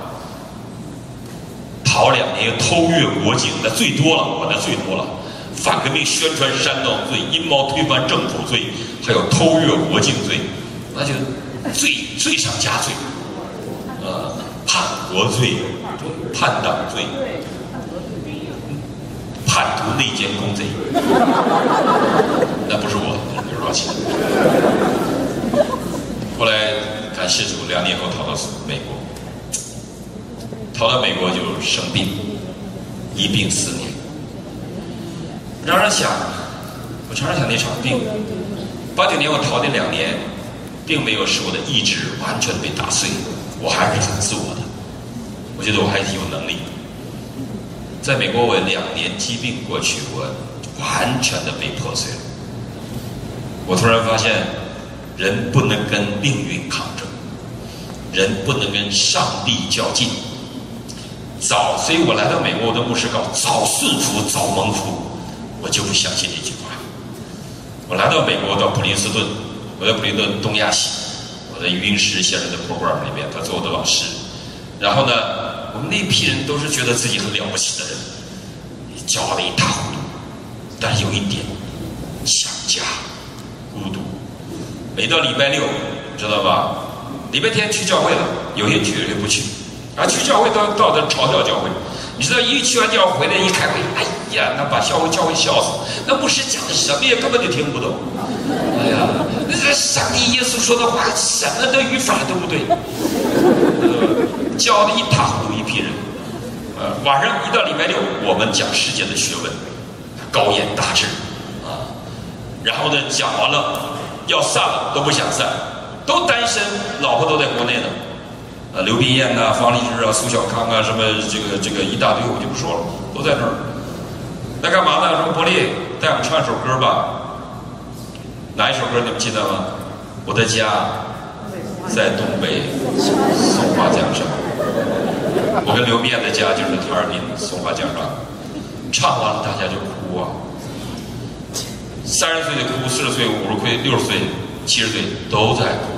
逃两年，偷越国境，那最多了，我那最多了。反革命宣传煽动罪、阴谋推翻政府罪，还有偷越国境罪。那就罪罪上加罪，呃，叛国罪、叛党罪、叛徒内奸公贼，那不是我，刘少奇。后来感谢主，两年后逃到美国， 逃到美国就生病，一病四年。让人想，我常常想那场病，八九年我逃那两年，并没有使我的意志完全被打碎，我还是很自我的，我觉得我还有能力。在美国，我两年疾病过去，我完全的被破碎了。我突然发现，人不能跟命运抗争，人不能跟上帝较劲。早，所以我来到美国，我的牧师告早顺服，早蒙福，我就不相信这句话。我来到美国，到普林斯顿，我在普林斯顿东亚系，我在云石先生的 program 里面，他做我的老师。然后呢，我们那批人都是觉得自己很了不起的人，骄傲的一塌糊涂，但有一点想家。孤独，每到礼拜六，知道吧？礼拜天去教会了，有些去，有些不去。啊，去教会到到这嘲笑教会，你知道，一去完教会回来一开会，哎呀，那把教会教会笑死。那牧师讲的什么也根本就听不懂。哎呀，那这上帝耶稣说的话，什么的语法都不对，呃、教的一塌糊涂一批人。呃，晚上一到礼拜六，我们讲世界的学问，高言大志。然后呢，讲完了，要散了都不想散，都单身，老婆都在国内呢。呃，刘碧燕呐、方励志啊、苏小康啊，什么这个这个一大堆，我就不说了，都在那儿。那干嘛呢？说伯利带我们唱一首歌吧。哪一首歌你们记得吗？我的家在东北松花江上。我跟刘碧燕的家就是哈尔滨松花江上。唱完了大家就哭啊。三十岁的哭，四十岁、五十岁、六十岁、七十岁都在哭。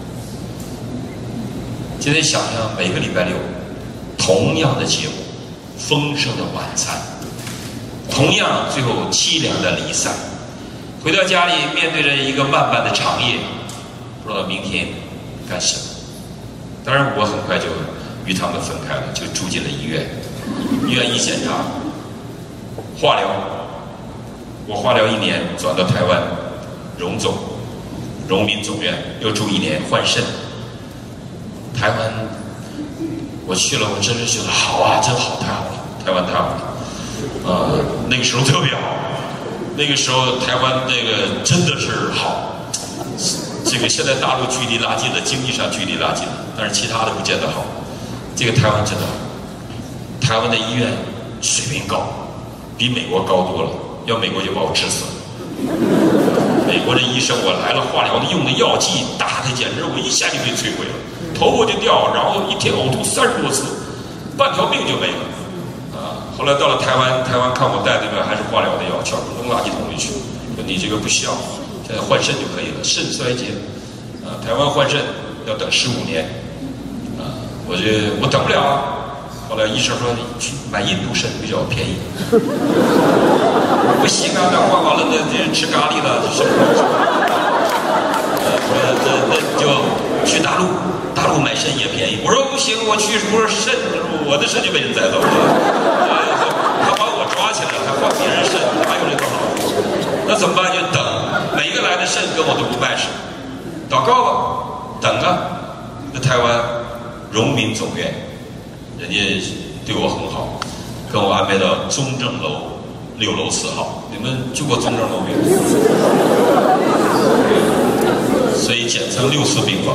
今天想想，每个礼拜六，同样的节目，丰盛的晚餐，同样最后凄凉的离散。回到家里，面对着一个漫漫的长夜，不知道明天干什么。当然，我很快就与他们分开了，就住进了医院。医院一检查，化疗。我化疗一年，转到台湾荣总荣民总院，又住一年换肾。台湾我去了，我真是觉得好啊，真好，太好了，台湾太好了。呃，那个时候特别好，那个时候台湾那个真的是好。这个现在大陆距离拉近了，经济上距离拉近了，但是其他的不见得好。这个台湾真的好，台湾的医院水平高，比美国高多了。要美国就把我治死了。美国的医生，我来了，化疗的用的药剂打的简直我一下就被摧毁了，头发就掉，然后一天呕吐三十多次，半条命就没了。啊，后来到了台湾，台湾看我带这个还是化疗的药，全部扔垃圾桶里去，说你这个不需要，现在换肾就可以了，肾衰竭。啊，台湾换肾要等十五年。啊，我这我等不了啊。后来医生说你去买印度肾比较便宜。不行啊，那换完了那这吃咖喱了，这是不是？呃，那那那就去大陆，大陆买肾也便宜。我说不行，我去不是肾，我的肾就被人载走了。他把我抓起来了，还换别人肾，哪有这个好处？那怎么办？就等，每个来的肾跟我都不办事，祷告吧，等啊。那台湾荣民总院。人家对我很好，跟我安排到中正楼六楼四号。你们住过中正楼没有？所以简称六四病房。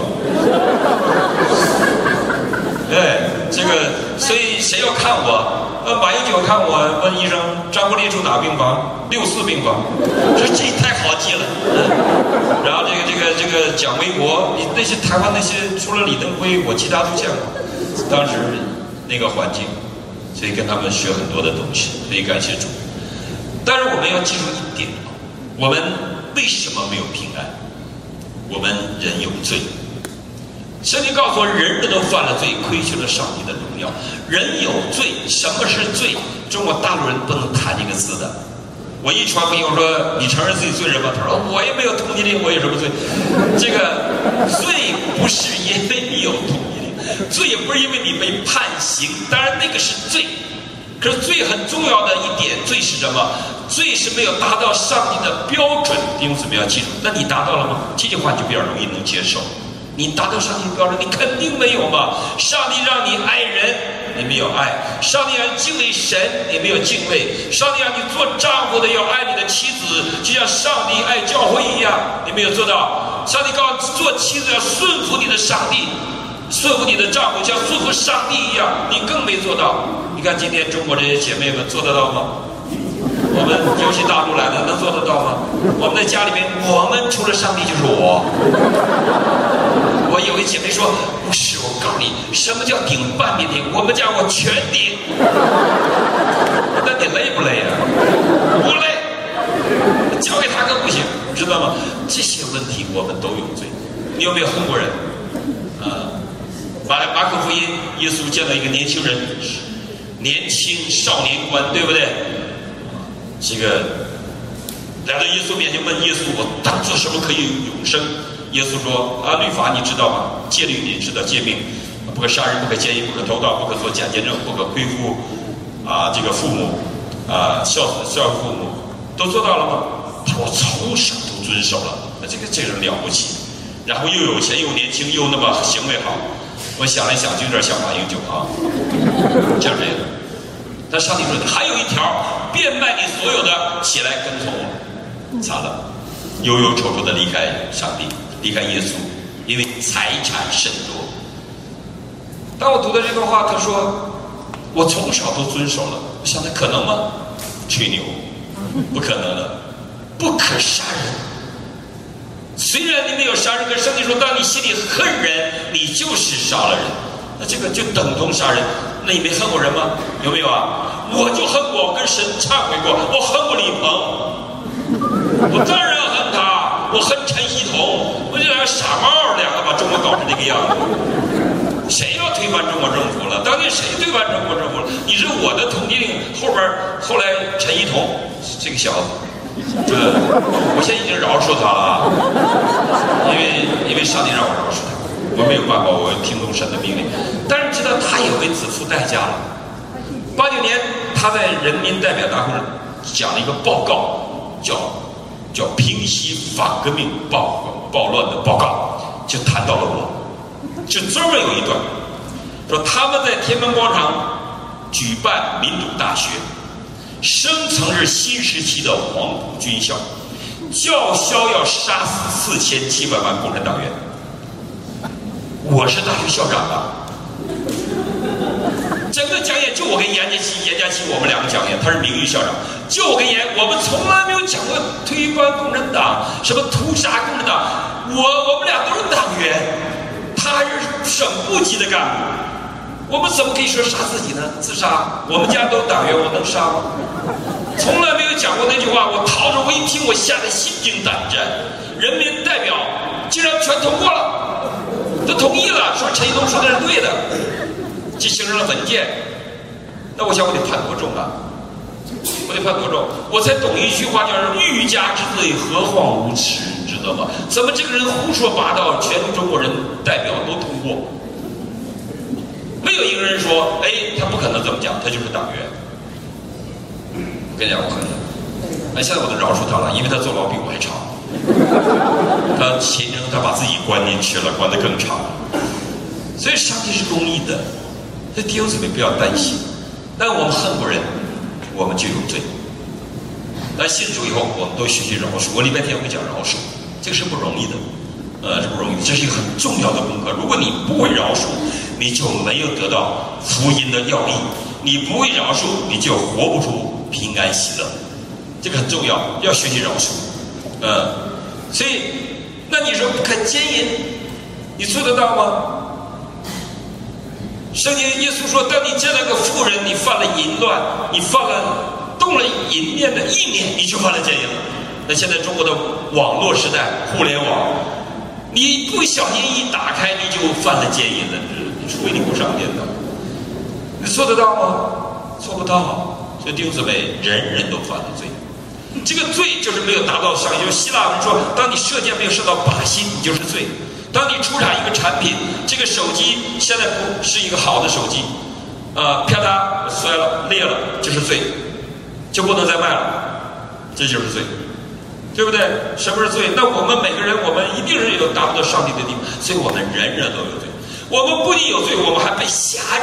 对，这个，所以谁要看我？呃，马英九看我，问医生张国立住哪病房？六四病房。说这太好记了。然后这个这个这个蒋纬国，你那些台湾那些除了李登辉，我其他都见过。当时。那个环境，所以跟他们学很多的东西，所以感谢主。但是我们要记住一点，我们为什么没有平安？我们人有罪。圣经告诉我，人人都犯了罪，亏缺了上帝的荣耀。人有罪，什么是罪？中国大陆人不能谈这个字的。我一传福音，我说你承认自己罪人吗？他说我也没有通缉令，我有什么罪？这个罪不是因为你有通缉。罪也不是因为你被判刑，当然那个是罪。可是罪很重要的一点，罪是什么？罪是没有达到上帝的标准。弟兄姊妹要记住，那你达到了吗？这句话你就比较容易能接受。你达到上帝的标准，你肯定没有嘛。上帝让你爱人， 你没有爱；上帝让你敬畏神，你没有敬畏；上帝让你做丈夫的要爱你的妻子，就像上帝爱教会一样，你没有做到。上帝告诉你，做妻子要顺服你的上帝，顺服你的丈夫，像顺服上帝一样，你更没做到。你看今天中国这些姐妹们做得到吗？我们尤其大陆来的能做得到吗？我们在家里面，我们除了上帝就是我。我有一姐妹说：“不是，我告诉你，什么叫顶半边天？我们家我全顶。那你累不累啊？不累，交给他更不行，知道吗？这些问题我们都有罪。你有没有恨过人？啊，马马可福音，耶稣见到一个年轻人，年轻少年观，对不对？这个来到耶稣面前问耶稣：“我当做什么可以永生？”耶稣说：“啊，律法你知道吗？戒律你知道，诫命，不可杀人，不可奸淫，不可偷盗，不可做假见证，不可亏负啊这个父母，啊孝孝父父母，都做到了吗？”他说：“我从小都遵守了。”那这个这人了不起，然后又有钱又年轻又那么行为好，我想来想就有点像马英九啊，就是这个。但上帝说：“还有一条，变卖你所有的，起来跟从我。”惨了，忧忧愁愁的离开上帝。离开耶稣，因为财产甚多。当我读到这段话，他说：“我从小都遵守了。”我想，那可能吗？吹牛，不可能的，不可杀人。虽然你没有杀人，可圣经说，当你心里恨人，你就是杀了人。那这个就等同杀人。那你没恨过人吗？有没有啊？我就恨过，我跟神忏悔过，我恨过李鹏，我当然恨他，我恨陈希同。我这两个傻帽，两个把中国搞成这个样子，谁要推翻中国政府了？当年谁推翻中国政府了？你是我的统计令，后边后来陈希同这个小子，这我现在已经饶恕他了啊，因为因为上帝让我饶恕他，我没有办法，我听从神的命令。但是知道他也为此付代价了。八九年，他在人民代表大会上讲了一个报告，叫。叫平息反革命暴暴乱的报告，就谈到了我，就专门有一段说他们在天安门广场举办民主大学，生曾是新时期的黄埔军校，叫嚣要杀死四千七百万共产党员。我是大学校长啊，整个讲演就我跟严家琪、严家琪我们两个讲演，他是名誉校长。就我跟严，我们从来没有讲过推翻共产党，什么屠杀共产党。我我们俩都是党员，他还是省部级的干部，我们怎么可以说杀自己呢？自杀？我们家都是党员，我能杀吗？从来没有讲过那句话。我逃着，我一听，我吓得心惊胆战。人民代表竟然全通过了，都同意了，说陈希同说的是对的，就形成了文件。那我想我得判多重啊？我得判多重？我才懂一句话，叫“欲加之罪，何患无辞”，你知道吗？怎么这个人胡说八道，全中国人代表都通过？没有一个人说，哎，他不可能这么讲，他就是党员。我跟你讲，我恨他。哎，现在我都饶恕他了，因为他坐牢比我还长。他秦征，他把自己关进去了，关得更长。所以上帝是公义的，所以弟兄姊妹不要担心。但我们恨过人，我们就有罪。但信主以后，我们都学习饶恕。我礼拜天会讲饶恕，这个是不容易的，呃，是不容易的，这是一个很重要的功课。如果你不会饶恕，你就没有得到福音的要义；你不会饶恕，你就活不出平安喜乐。这个很重要，要学习饶恕。嗯，所以，那你说不可奸淫，你做得到吗？圣经耶稣说，当你见到个妇人，你犯了淫乱，你犯了动了淫念的意念，你就犯了奸淫了。那现在中国的网络时代，互联网，你不小心一打开，你就犯了奸淫了，除非你不上电脑。你做得到吗？做不到。所以弟兄姊妹，人人都犯了罪。这个罪就是没有达到上，就是希腊文说，当你射箭没有射到靶心，你就是罪。当你出产一个产品，这个手机现在不是一个好的手机，呃，啪嗒摔了裂了，这是罪，就不能再卖了，这就是罪，对不对？什么是罪？那我们每个人，我们一定是有达不到上帝的地方，所以我们人人都有罪。我们不仅有罪，我们还被辖制。这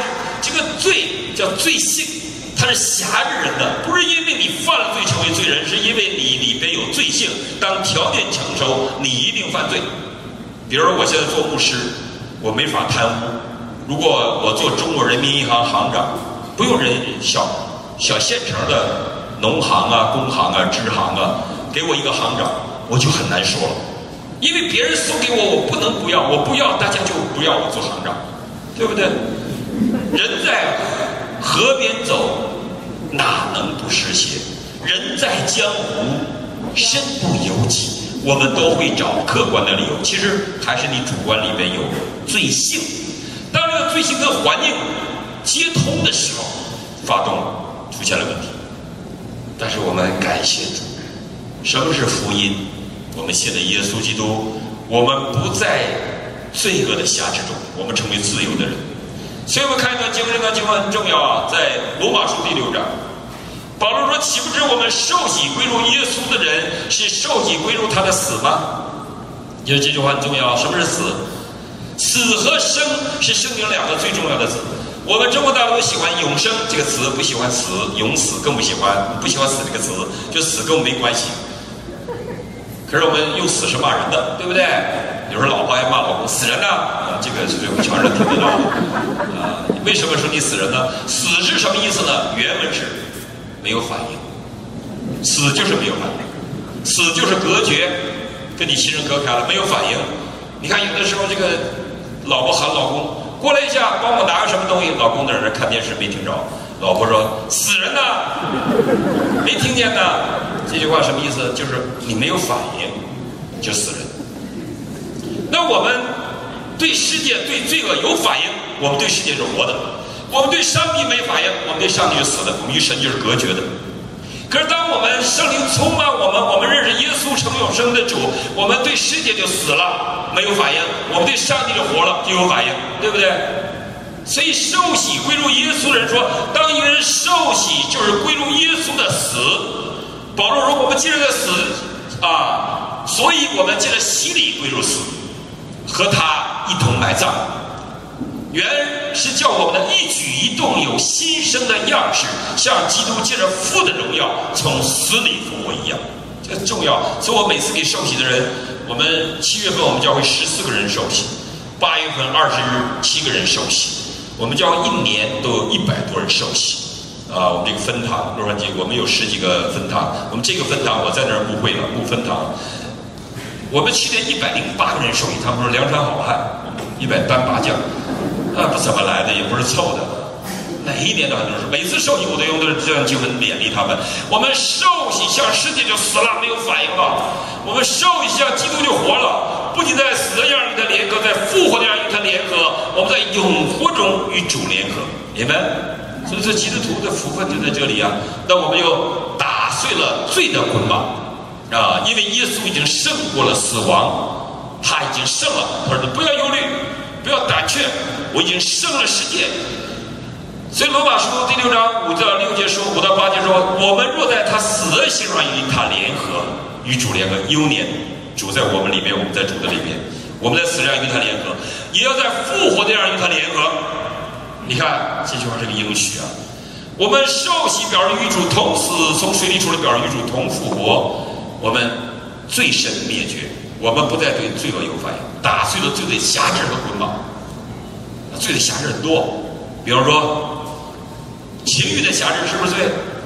这个罪叫罪性，它是辖制人的，不是因为你犯了罪成为罪人，是因为你里边有罪性。当条件成熟，你一定犯罪。比如说，我现在做牧师，我没法贪污。如果我做中国人民银行行长，不用人小小县城的农行啊、工行啊、支行啊，给我一个行长，我就很难说了。因为别人送给我，我不能不要，我不要，大家就不要我做行长，对不对？人在河边走，哪能不湿鞋？人在江湖，身不由己。我们都会找客观的理由，其实还是你主观里边有罪性。当这个罪性跟环境接通的时候，发动了，出现了问题。但是我们感谢主，什么是福音？我们信的耶稣基督，我们不在罪恶的辖制中，我们成为自由的人。所以我们看一段经文，这段经文很重要啊，在罗马书第六章，保罗说：“岂不知我们受洗归入耶稣的人，是受洗归入他的死吗？”因为这句话很重要。什么是死？死和生是圣经两个最重要的字。我们中国大陆都喜欢永生这个词，不喜欢死，永死更不喜欢，不喜欢死这个词，就死跟我们没关系。可是我们用死是骂人的，对不对？有时候老婆还骂老公死人呢、啊，这个是我们全人听得到的啊。为什么说你死人呢？死是什么意思呢？原文是没有反应，死就是没有反应，死就是隔绝，跟你亲人隔开了，没有反应。你看有的时候这个老婆喊老公过来一下，帮我拿个什么东西，老公在那看电视没听着，老婆说死人呢，没听见呢。这句话什么意思？就是你没有反应就死人。那我们对世界对罪恶有反应，我们对世界是活的；我们对上帝没反应，我们对上帝是死的，我们与神就是隔绝的。可是当我们圣灵充满我们，我们认识耶稣成永生的主，我们对世界就死了，没有反应；我们对上帝就活了，就有反应，对不对？所以受洗归入耶稣的人说，当一个人受洗就是归入耶稣的死。保罗说，我们借着死啊，所以我们借着洗礼归入死，和他一同埋葬。原是叫我们的一举一动有新生的样式，像基督借着父的荣耀从死里复活一样。这很重要。所以我每次给受洗的人，我们七月份我们教会十四个人受洗，八月份二十日七个人受洗，我们教会一年都有一百多人受洗。啊，我们这个分堂洛杉矶，我们有十几个分堂。我们这个分堂我在那儿牧会了，牧分堂。我们去年一百零八个人受洗，他们说梁山好汉，一百单八将。那不怎么来的，也不是凑的。每一年都很多人，每次受洗我都用的这样经文勉励他们。我们受洗像世界就死了，没有反应了；我们受洗像基督就活了，不仅在死的样与他联合，在复活的样与他联合，我们在永活中与主联合。明白？所以说基督徒的福分就在这里啊。那我们就打碎了罪的捆绑啊，因为耶稣已经胜过了死亡，他已经胜了。他说：“不要忧虑，不要胆怯，我已经胜了世界。”所以罗马书第六章五到六节说，五到八节说，我们若在他死的形状与他联合，与主联合，幼年主在我们里面，我们在主的里面，我们在死上与他联合，也要在复活的上与他联合。你看这句话是个应许啊！我们受洗表示与主同死，从水里出来表示与主同复活。我们罪身灭绝，我们不再对罪恶有反应，打碎了罪的辖制和捆绑。罪的辖制很多，比方说情欲的辖制是不是罪？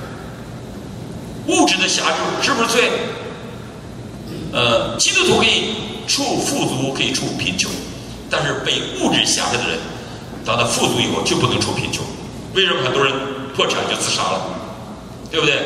物质的辖制是不是罪？呃，基督徒可以处富足，可以处贫穷，但是被物质辖制的人，当他富足以后就不能处贫穷。为什么很多人破产就自杀了？对不对？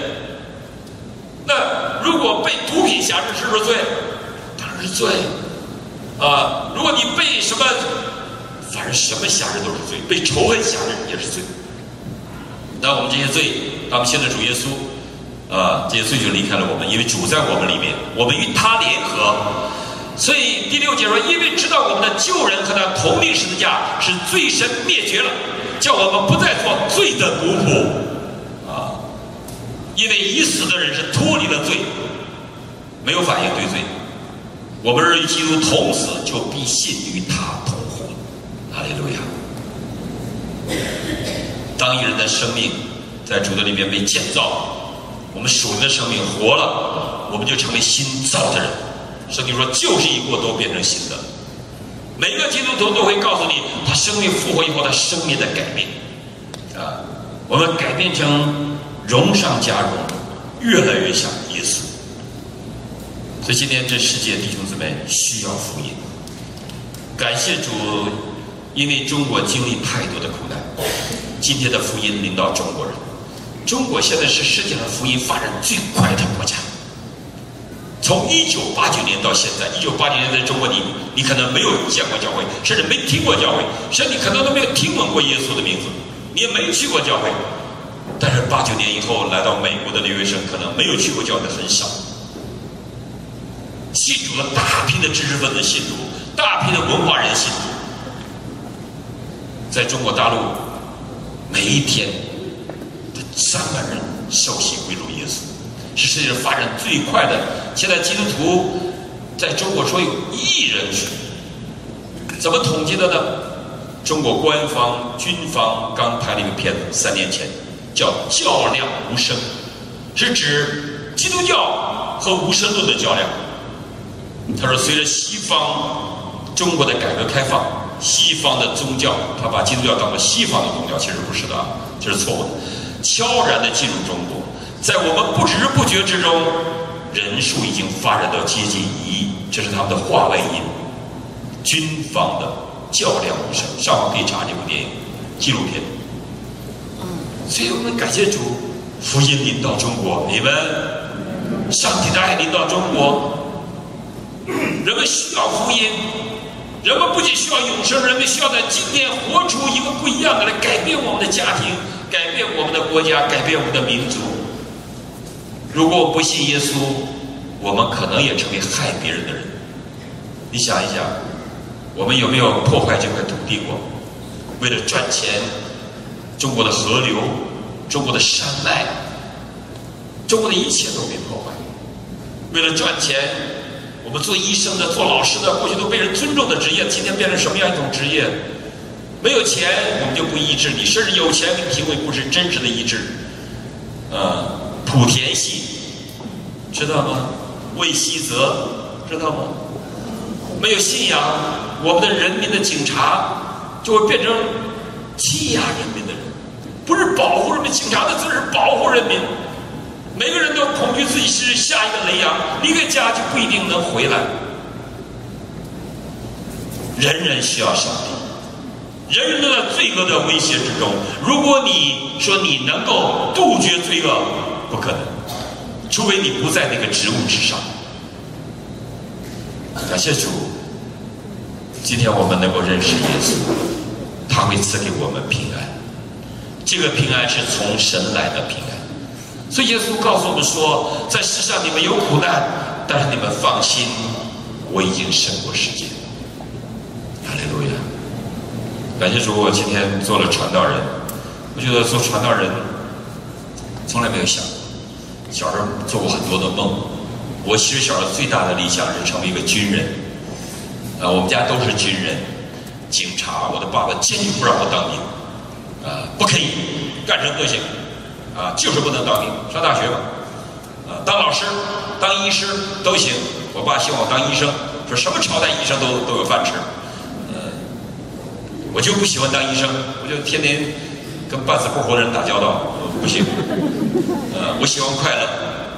那如果被毒品辖制是不是罪？当然是罪啊！如果你被什么，反正什么辖制都是罪，被仇恨辖制也是罪。那我们这些罪，当我们现在主耶稣啊，这些罪就离开了我们，因为主在我们里面，我们与他联合。所以第六节说，因为知道我们的旧人和他同定十字架，使罪身灭绝了，叫我们不再做罪的奴仆啊！因为已死的人是脱离了罪，没有反应对罪。我们是与基督同死，就必信与他同活。哈利路亚！ 当一人的生命在主的里面被建造，我们属灵的生命活了，我们就成为新造的人。圣经说旧事一过，都变成新的。每个基督徒都会告诉你，他生命复活以后，他生命的改变啊，我们改变成荣上加荣，越来越像耶稣。所以今天这世界弟兄姊妹需要福音，感谢主，因为中国经历太多的苦难，今天的福音临到中国人。中国现在是世界上福音发展最快的国家。从一九八九年到现在，一九八九年在中国你，你可能没有见过教会，甚至没听过教会，甚至你可能都没有听闻过耶稣的名字，你也没去过教会。但是八九年以后来到美国的留学生，可能没有去过教会的很少。信主了大批的知识分子信主，大批的文化人信主。在中国大陆，每一天三万人受洗归入耶稣，是世界上发展最快的。现在基督徒在中国说有一亿人去，怎么统计的呢？中国官方军方刚拍了一个片子，三年前叫《较量无声》，是指基督教和无神论的较量。他说，随着西方中国的改革开放，西方的宗教，他把基督教当作西方的宗教，其实不是的啊，这是错误的。悄然地进入中国，在我们不知不觉之中，人数已经发展到接近一亿，这是他们的话外音。军方的较量无声，上网可以查这部电影纪录片。所以我们感谢主，福音临到中国，你们上帝的爱临到中国。人们需要福音，人们不仅需要永生，人们需要在今天活出一个不一样的，来改变我们的家庭，改变我们的国家，改变我们的民族。如果我不信耶稣，我们可能也成为害别人的人。你想一想，我们有没有破坏这块土地过？为了赚钱，中国的河流，中国的山脉，中国的一切都被破坏。为了赚钱，我们做医生的、做老师的，过去都被人尊重的职业，今天变成什么样一种职业？没有钱，我们就不医治你；甚至有钱，你体会不是真实的医治。呃，莆田系，知道吗？魏希泽，知道吗？没有信仰，我们的人民的警察就会变成欺压人民的人，不是保护人民。警察的责任是保护人民。每个人都恐惧自己是下一个雷阳，离开家就不一定能回来。人人需要上帝，人人都在罪恶的威胁之中。如果你说你能够杜绝罪恶，不可能，除非你不在那个职务之上。感谢主，今天我们能够认识耶稣，他会赐给我们平安。这个平安是从神来的平安。所以耶稣告诉我们说，在世上你们有苦难，但是你们放心，我已经胜过世界。哈利路亚！感谢主，我今天做了传道人。我觉得做传道人从来没有想过，小时候做过很多的梦。我其实小时候最大的理想是成为一个军人。啊，我们家都是军人，警察。我的爸爸坚决不让我当兵，啊，不可以，干成恶行。啊，就是不能当兵，上大学吧，啊，当老师、当医师都行。我爸希望我当医生，说什么朝代医生都都有饭吃。呃，我就不喜欢当医生，我就天天跟半死不活的人打交道，不行。呃，我喜欢快乐。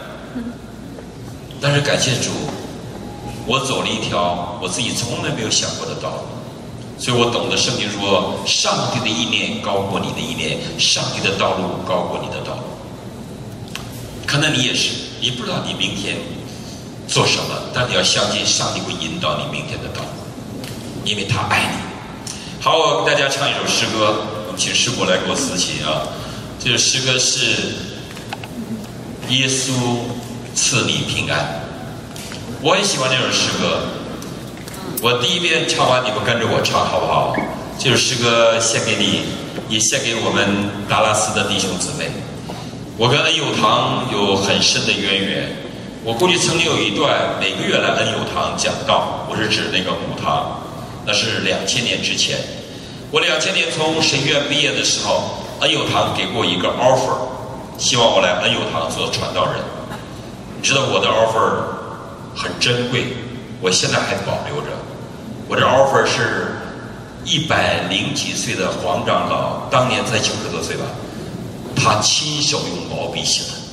但是感谢主，我走了一条我自己从来没有想过的道路。所以我懂得圣经说，上帝的意念高过你的意念，上帝的道路高过你的道路。可能你也是，你不知道你明天做什么，但你要相信上帝会引导你明天的道路，因为他爱你。好，我跟大家唱一首诗歌，我们请师母来给我司琴啊。这首诗歌是耶稣赐你平安，我很喜欢这首诗歌。我第一遍唱完，你们跟着我唱好不好？这首诗歌献给你，也献给我们达拉斯的弟兄姊妹。我跟恩友堂有很深的渊源。我过去曾经有一段每个月来恩友堂讲道，我是指那个母堂，那是两千年之前。我两千年从神学院毕业的时候， 恩友堂给过一个 offer， 希望我来恩友堂做传道人。你知道我的 offer 很珍贵，我现在还保留着。我这 offer 是一百零几岁的黄长老，当年才九十多岁吧，他亲手用毛笔写的。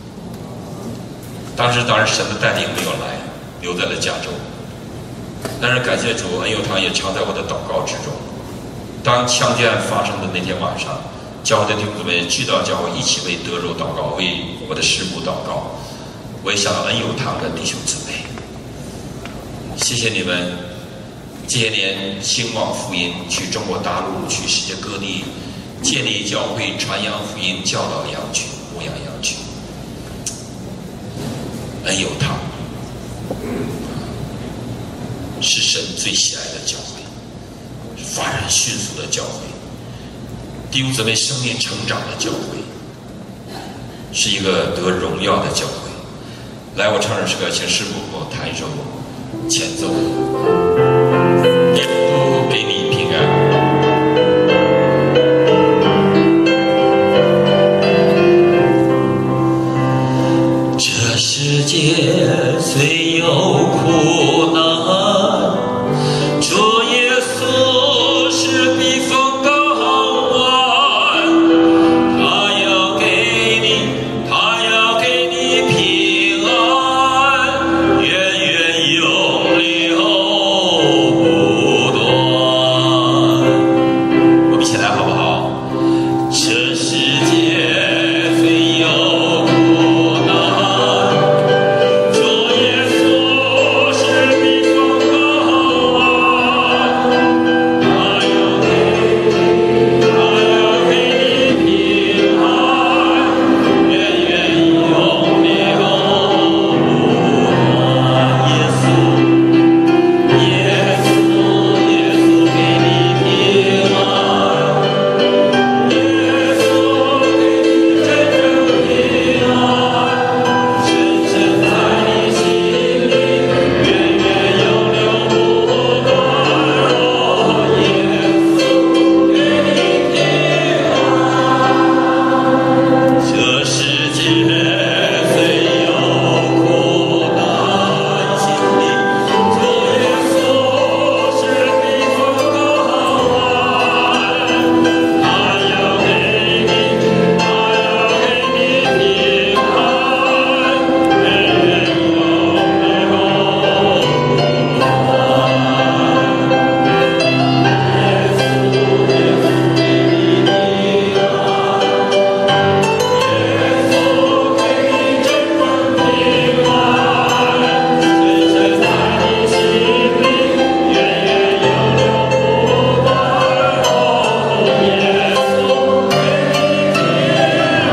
当时当然神的带领没有来，留在了加州。但是感谢主，恩友堂也常在我的祷告之中。当枪击案发生的那天晚上，教会的弟兄姊妹聚到教会，一起为德州祷告，为我的师母祷告。我也想到恩友堂的弟兄姊妹，谢谢你们这些年兴旺福音，去中国大陆，去世界各地建立教会，传扬福音，教导羊群，牧养羊群。恩友堂是神最喜爱的教会，是发展迅速的教会，弟兄姊妹生命成长的教会，是一个得荣耀的教会。来，我唱首诗歌，请师父给我弹一首前奏。耶稣给你平安。这世界虽有苦难，主耶稣是避风港湾，他要给你，他要给你平安，源源永流不断。我们一起来好不好？这世界虽有苦难，主耶稣是避风港湾，他要给你，他要给你平安，源源永流不断。耶稣，耶稣，耶稣给你平安，耶稣给你真正平安，深深在你心里，源源永流不断。哦，耶稣给你平安。这世界虽有苦难，心里主耶稣是避风港湾，他要给你，他要给你平安，源源永流不断。耶稣，耶稣给你平安，耶稣给你真正平安，深深在你心里，源源永流不断。哦，耶稣给你平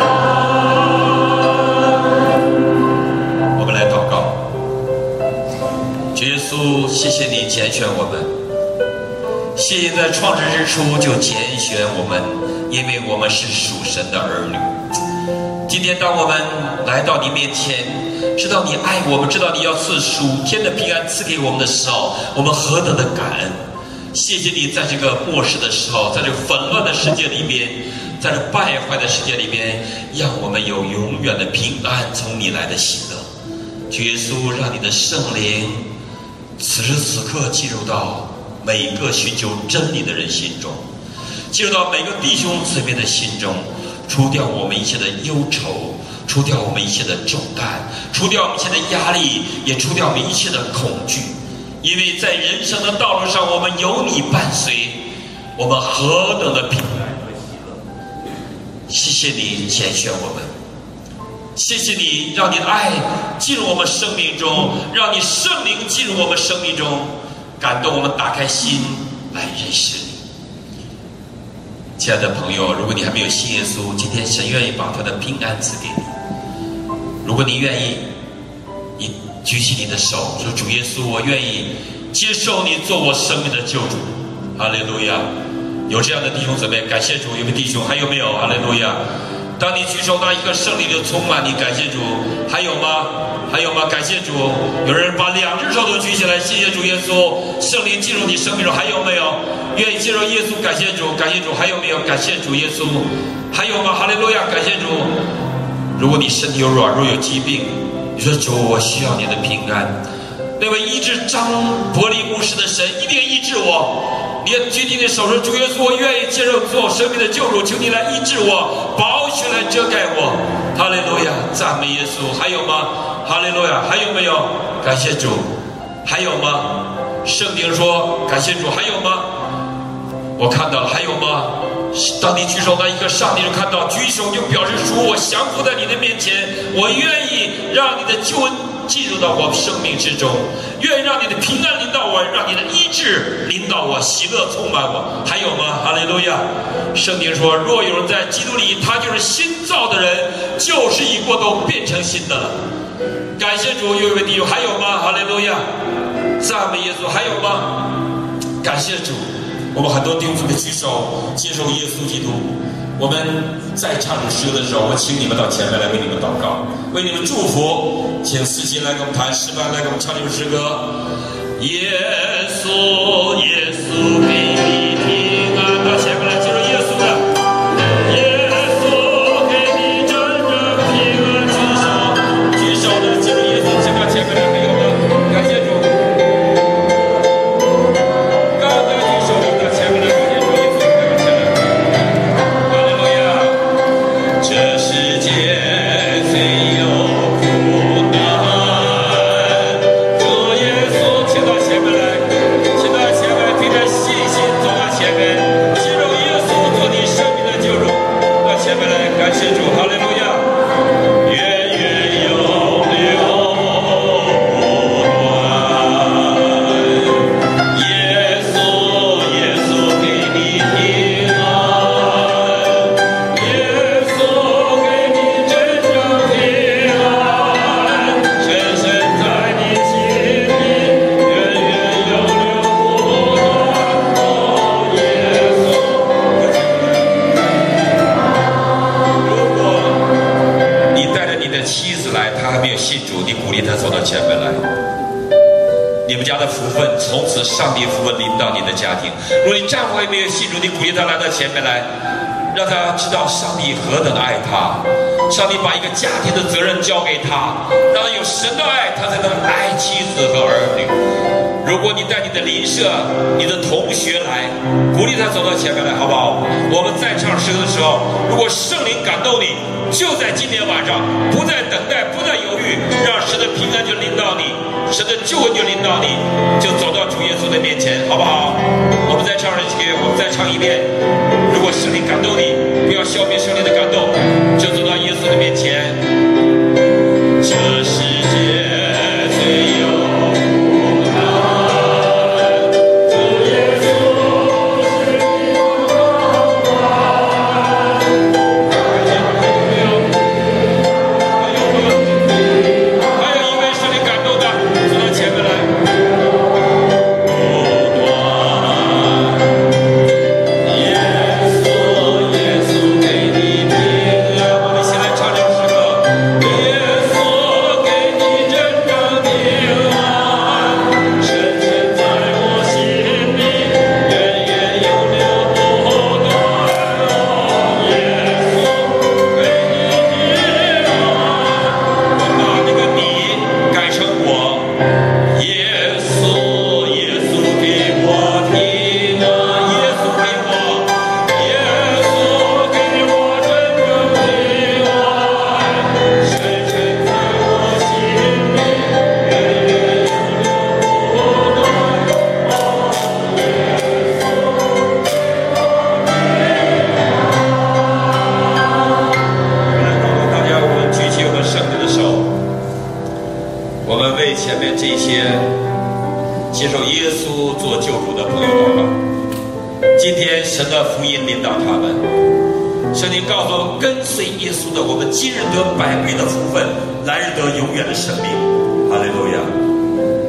安。我们来祷告。主耶稣，谢谢你拣选我们，谢谢在创世之初就拣选我们，因为我们是属神的儿女。今天当我们来到你面前，知道你爱我们，知道你要赐属天的平安赐给我们的时候，我们何等的感恩！谢谢你在这个末世的时候，在这个纷乱的世界里边，在这败坏的世界里边，让我们有永远的平安从你来的喜乐。主耶稣，让你的圣灵此时此刻进入到每个寻求真理的人心中，进入到每个弟兄姊妹的心中，除掉我们一切的忧愁，除掉我们一切的重担，除掉我们一切的压力，也除掉我们一切的恐惧。因为在人生的道路上，我们有你伴随，我们何等的平安和喜乐！谢谢你拣选我们，谢谢你让你的爱进入我们生命中，让你圣灵进入我们生命中，感动我们打开心来认识你。亲爱的朋友，如果你还没有信耶稣，今天神愿意把他的平安赐给你。如果你愿意，你举起你的手说，主耶稣，我愿意接受你做我生命的救主。哈利路亚！有这样的弟兄姊妹，感谢主。有没有弟兄？还有没有？哈利路亚！当你举手，那一刻圣灵就充满你，感谢主。还有吗？ 还有吗？感谢主！有人把两只手都举起来，谢谢主耶稣，圣灵进入你生命中，还有没有？愿意接受耶稣？感谢主，感谢主，还有没有？感谢主耶稣，还有吗？哈利路亚！感谢主。如果你身体有软弱有疾病，你说主，我需要你的平安。那位医治张伯利牧师的神一定医治我。你要举起你的手说，主耶稣，我愿意接受做我生命的救主，求你来医治我，宝血来遮盖我。哈利路亚，赞美耶稣。还有吗？哈利路亚，还有没有？感谢主。还有吗？圣经说感谢主。还有吗？我看到了。还有吗？当你举手那一刻，上帝就看到，举手就表示主，我降服在你的面前，我愿意让你的救恩进入到我生命之中，愿意让你的平安临到我，让你的医治临到我，喜乐充满我。还有吗？哈利路亚。圣经说，若有人在基督里，他就是新造的人，旧事已过，都变成新的了。感谢主。有一位弟兄，还有吗？哈利路亚，赞美耶稣。还有吗？感谢主。我们很多弟兄姊妹举手接受耶稣基督。我们在唱这诗歌的时候，我请你们到前面来为你们祷告，为你们祝福。请思琴来给我们弹诗班，来给我们唱这首诗歌。耶稣，耶稣给你平安。到前面来接受耶稣的。耶稣给你真正平安。举手，举手的接受耶稣，请到前面来，没有吗？感谢主。上帝福分临到你的家庭。如果你丈夫还没有信主，你鼓励他来到前面来，让他知道上帝何等爱他。上帝把一个家庭的责任交给他，让他有神的爱，他才能爱妻子和儿女。如果你带你的邻舍、你的同学来，鼓励他走到前面来，好不好？我们在唱诗歌的时候，如果圣灵感动你，就在今天晚上，不再等待，不再犹豫，让神的平安就临到你，神的救恩就临到你，就走到主耶稣的面前，好不好？我们再唱一遍，我们再唱一遍。如果圣灵感动你，不要消灭圣灵的感动，就走到耶稣的面前。这世界最有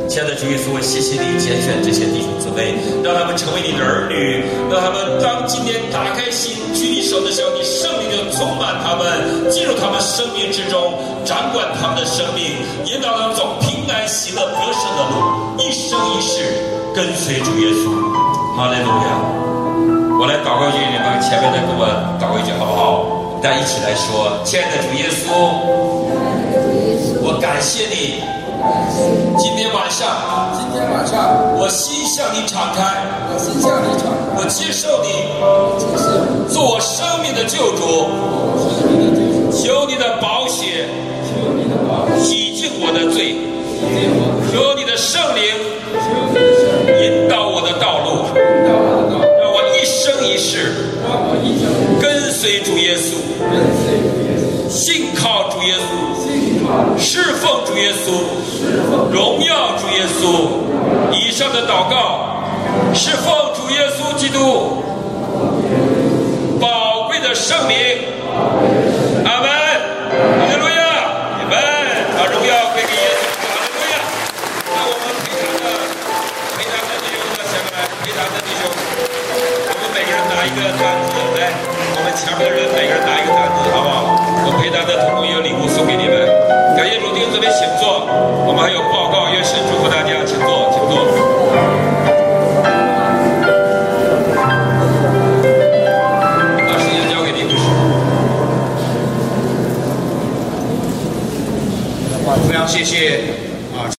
亲爱的主耶稣，我谢谢你拣选这些弟兄姊妹，让他们成为你的儿女，让他们当今天打开心举起手的时候，你圣灵就充满他们，进入他们生命之中，掌管他们的生命，引导他们走平安喜乐得胜的路，一生一世跟随主耶稣。哈利路亚！我来祷告一句，你们前面的跟我祷告一句好不好？大家一起来说：亲爱的主耶稣，我感谢你。今天晚上， 今天晚上， 我心向你敞开， 我心向你敞开， 我接受你， 接受做我生命的救主， 生命的救主， 求你的宝血求你的宝血洗净我的罪， 洗净我的罪， 求你的圣灵求你的圣灵引导我的道路， 引导我的道路， 让我一生一世让我一生跟随主耶稣， 跟随主耶稣， 信靠主耶稣， 信靠侍奉主耶稣， 侍奉荣耀主耶稣。以上的祷告是奉主耶稣基督宝贵的圣名。阿门。哈利路亚，阿门。把荣耀归给耶稣。哈利路亚。那我们陪堂的陪堂的弟兄到前面来，陪堂的弟兄，我们每个人拿一个单子来，我们前面的人每个人拿一个单子，好不好？我陪堂的同工有礼物送给你们。感谢主，弟兄姊妹请坐，我们还有报告，愿神祝福大家，请坐，请坐。把时间交给你，牧师。 非常谢谢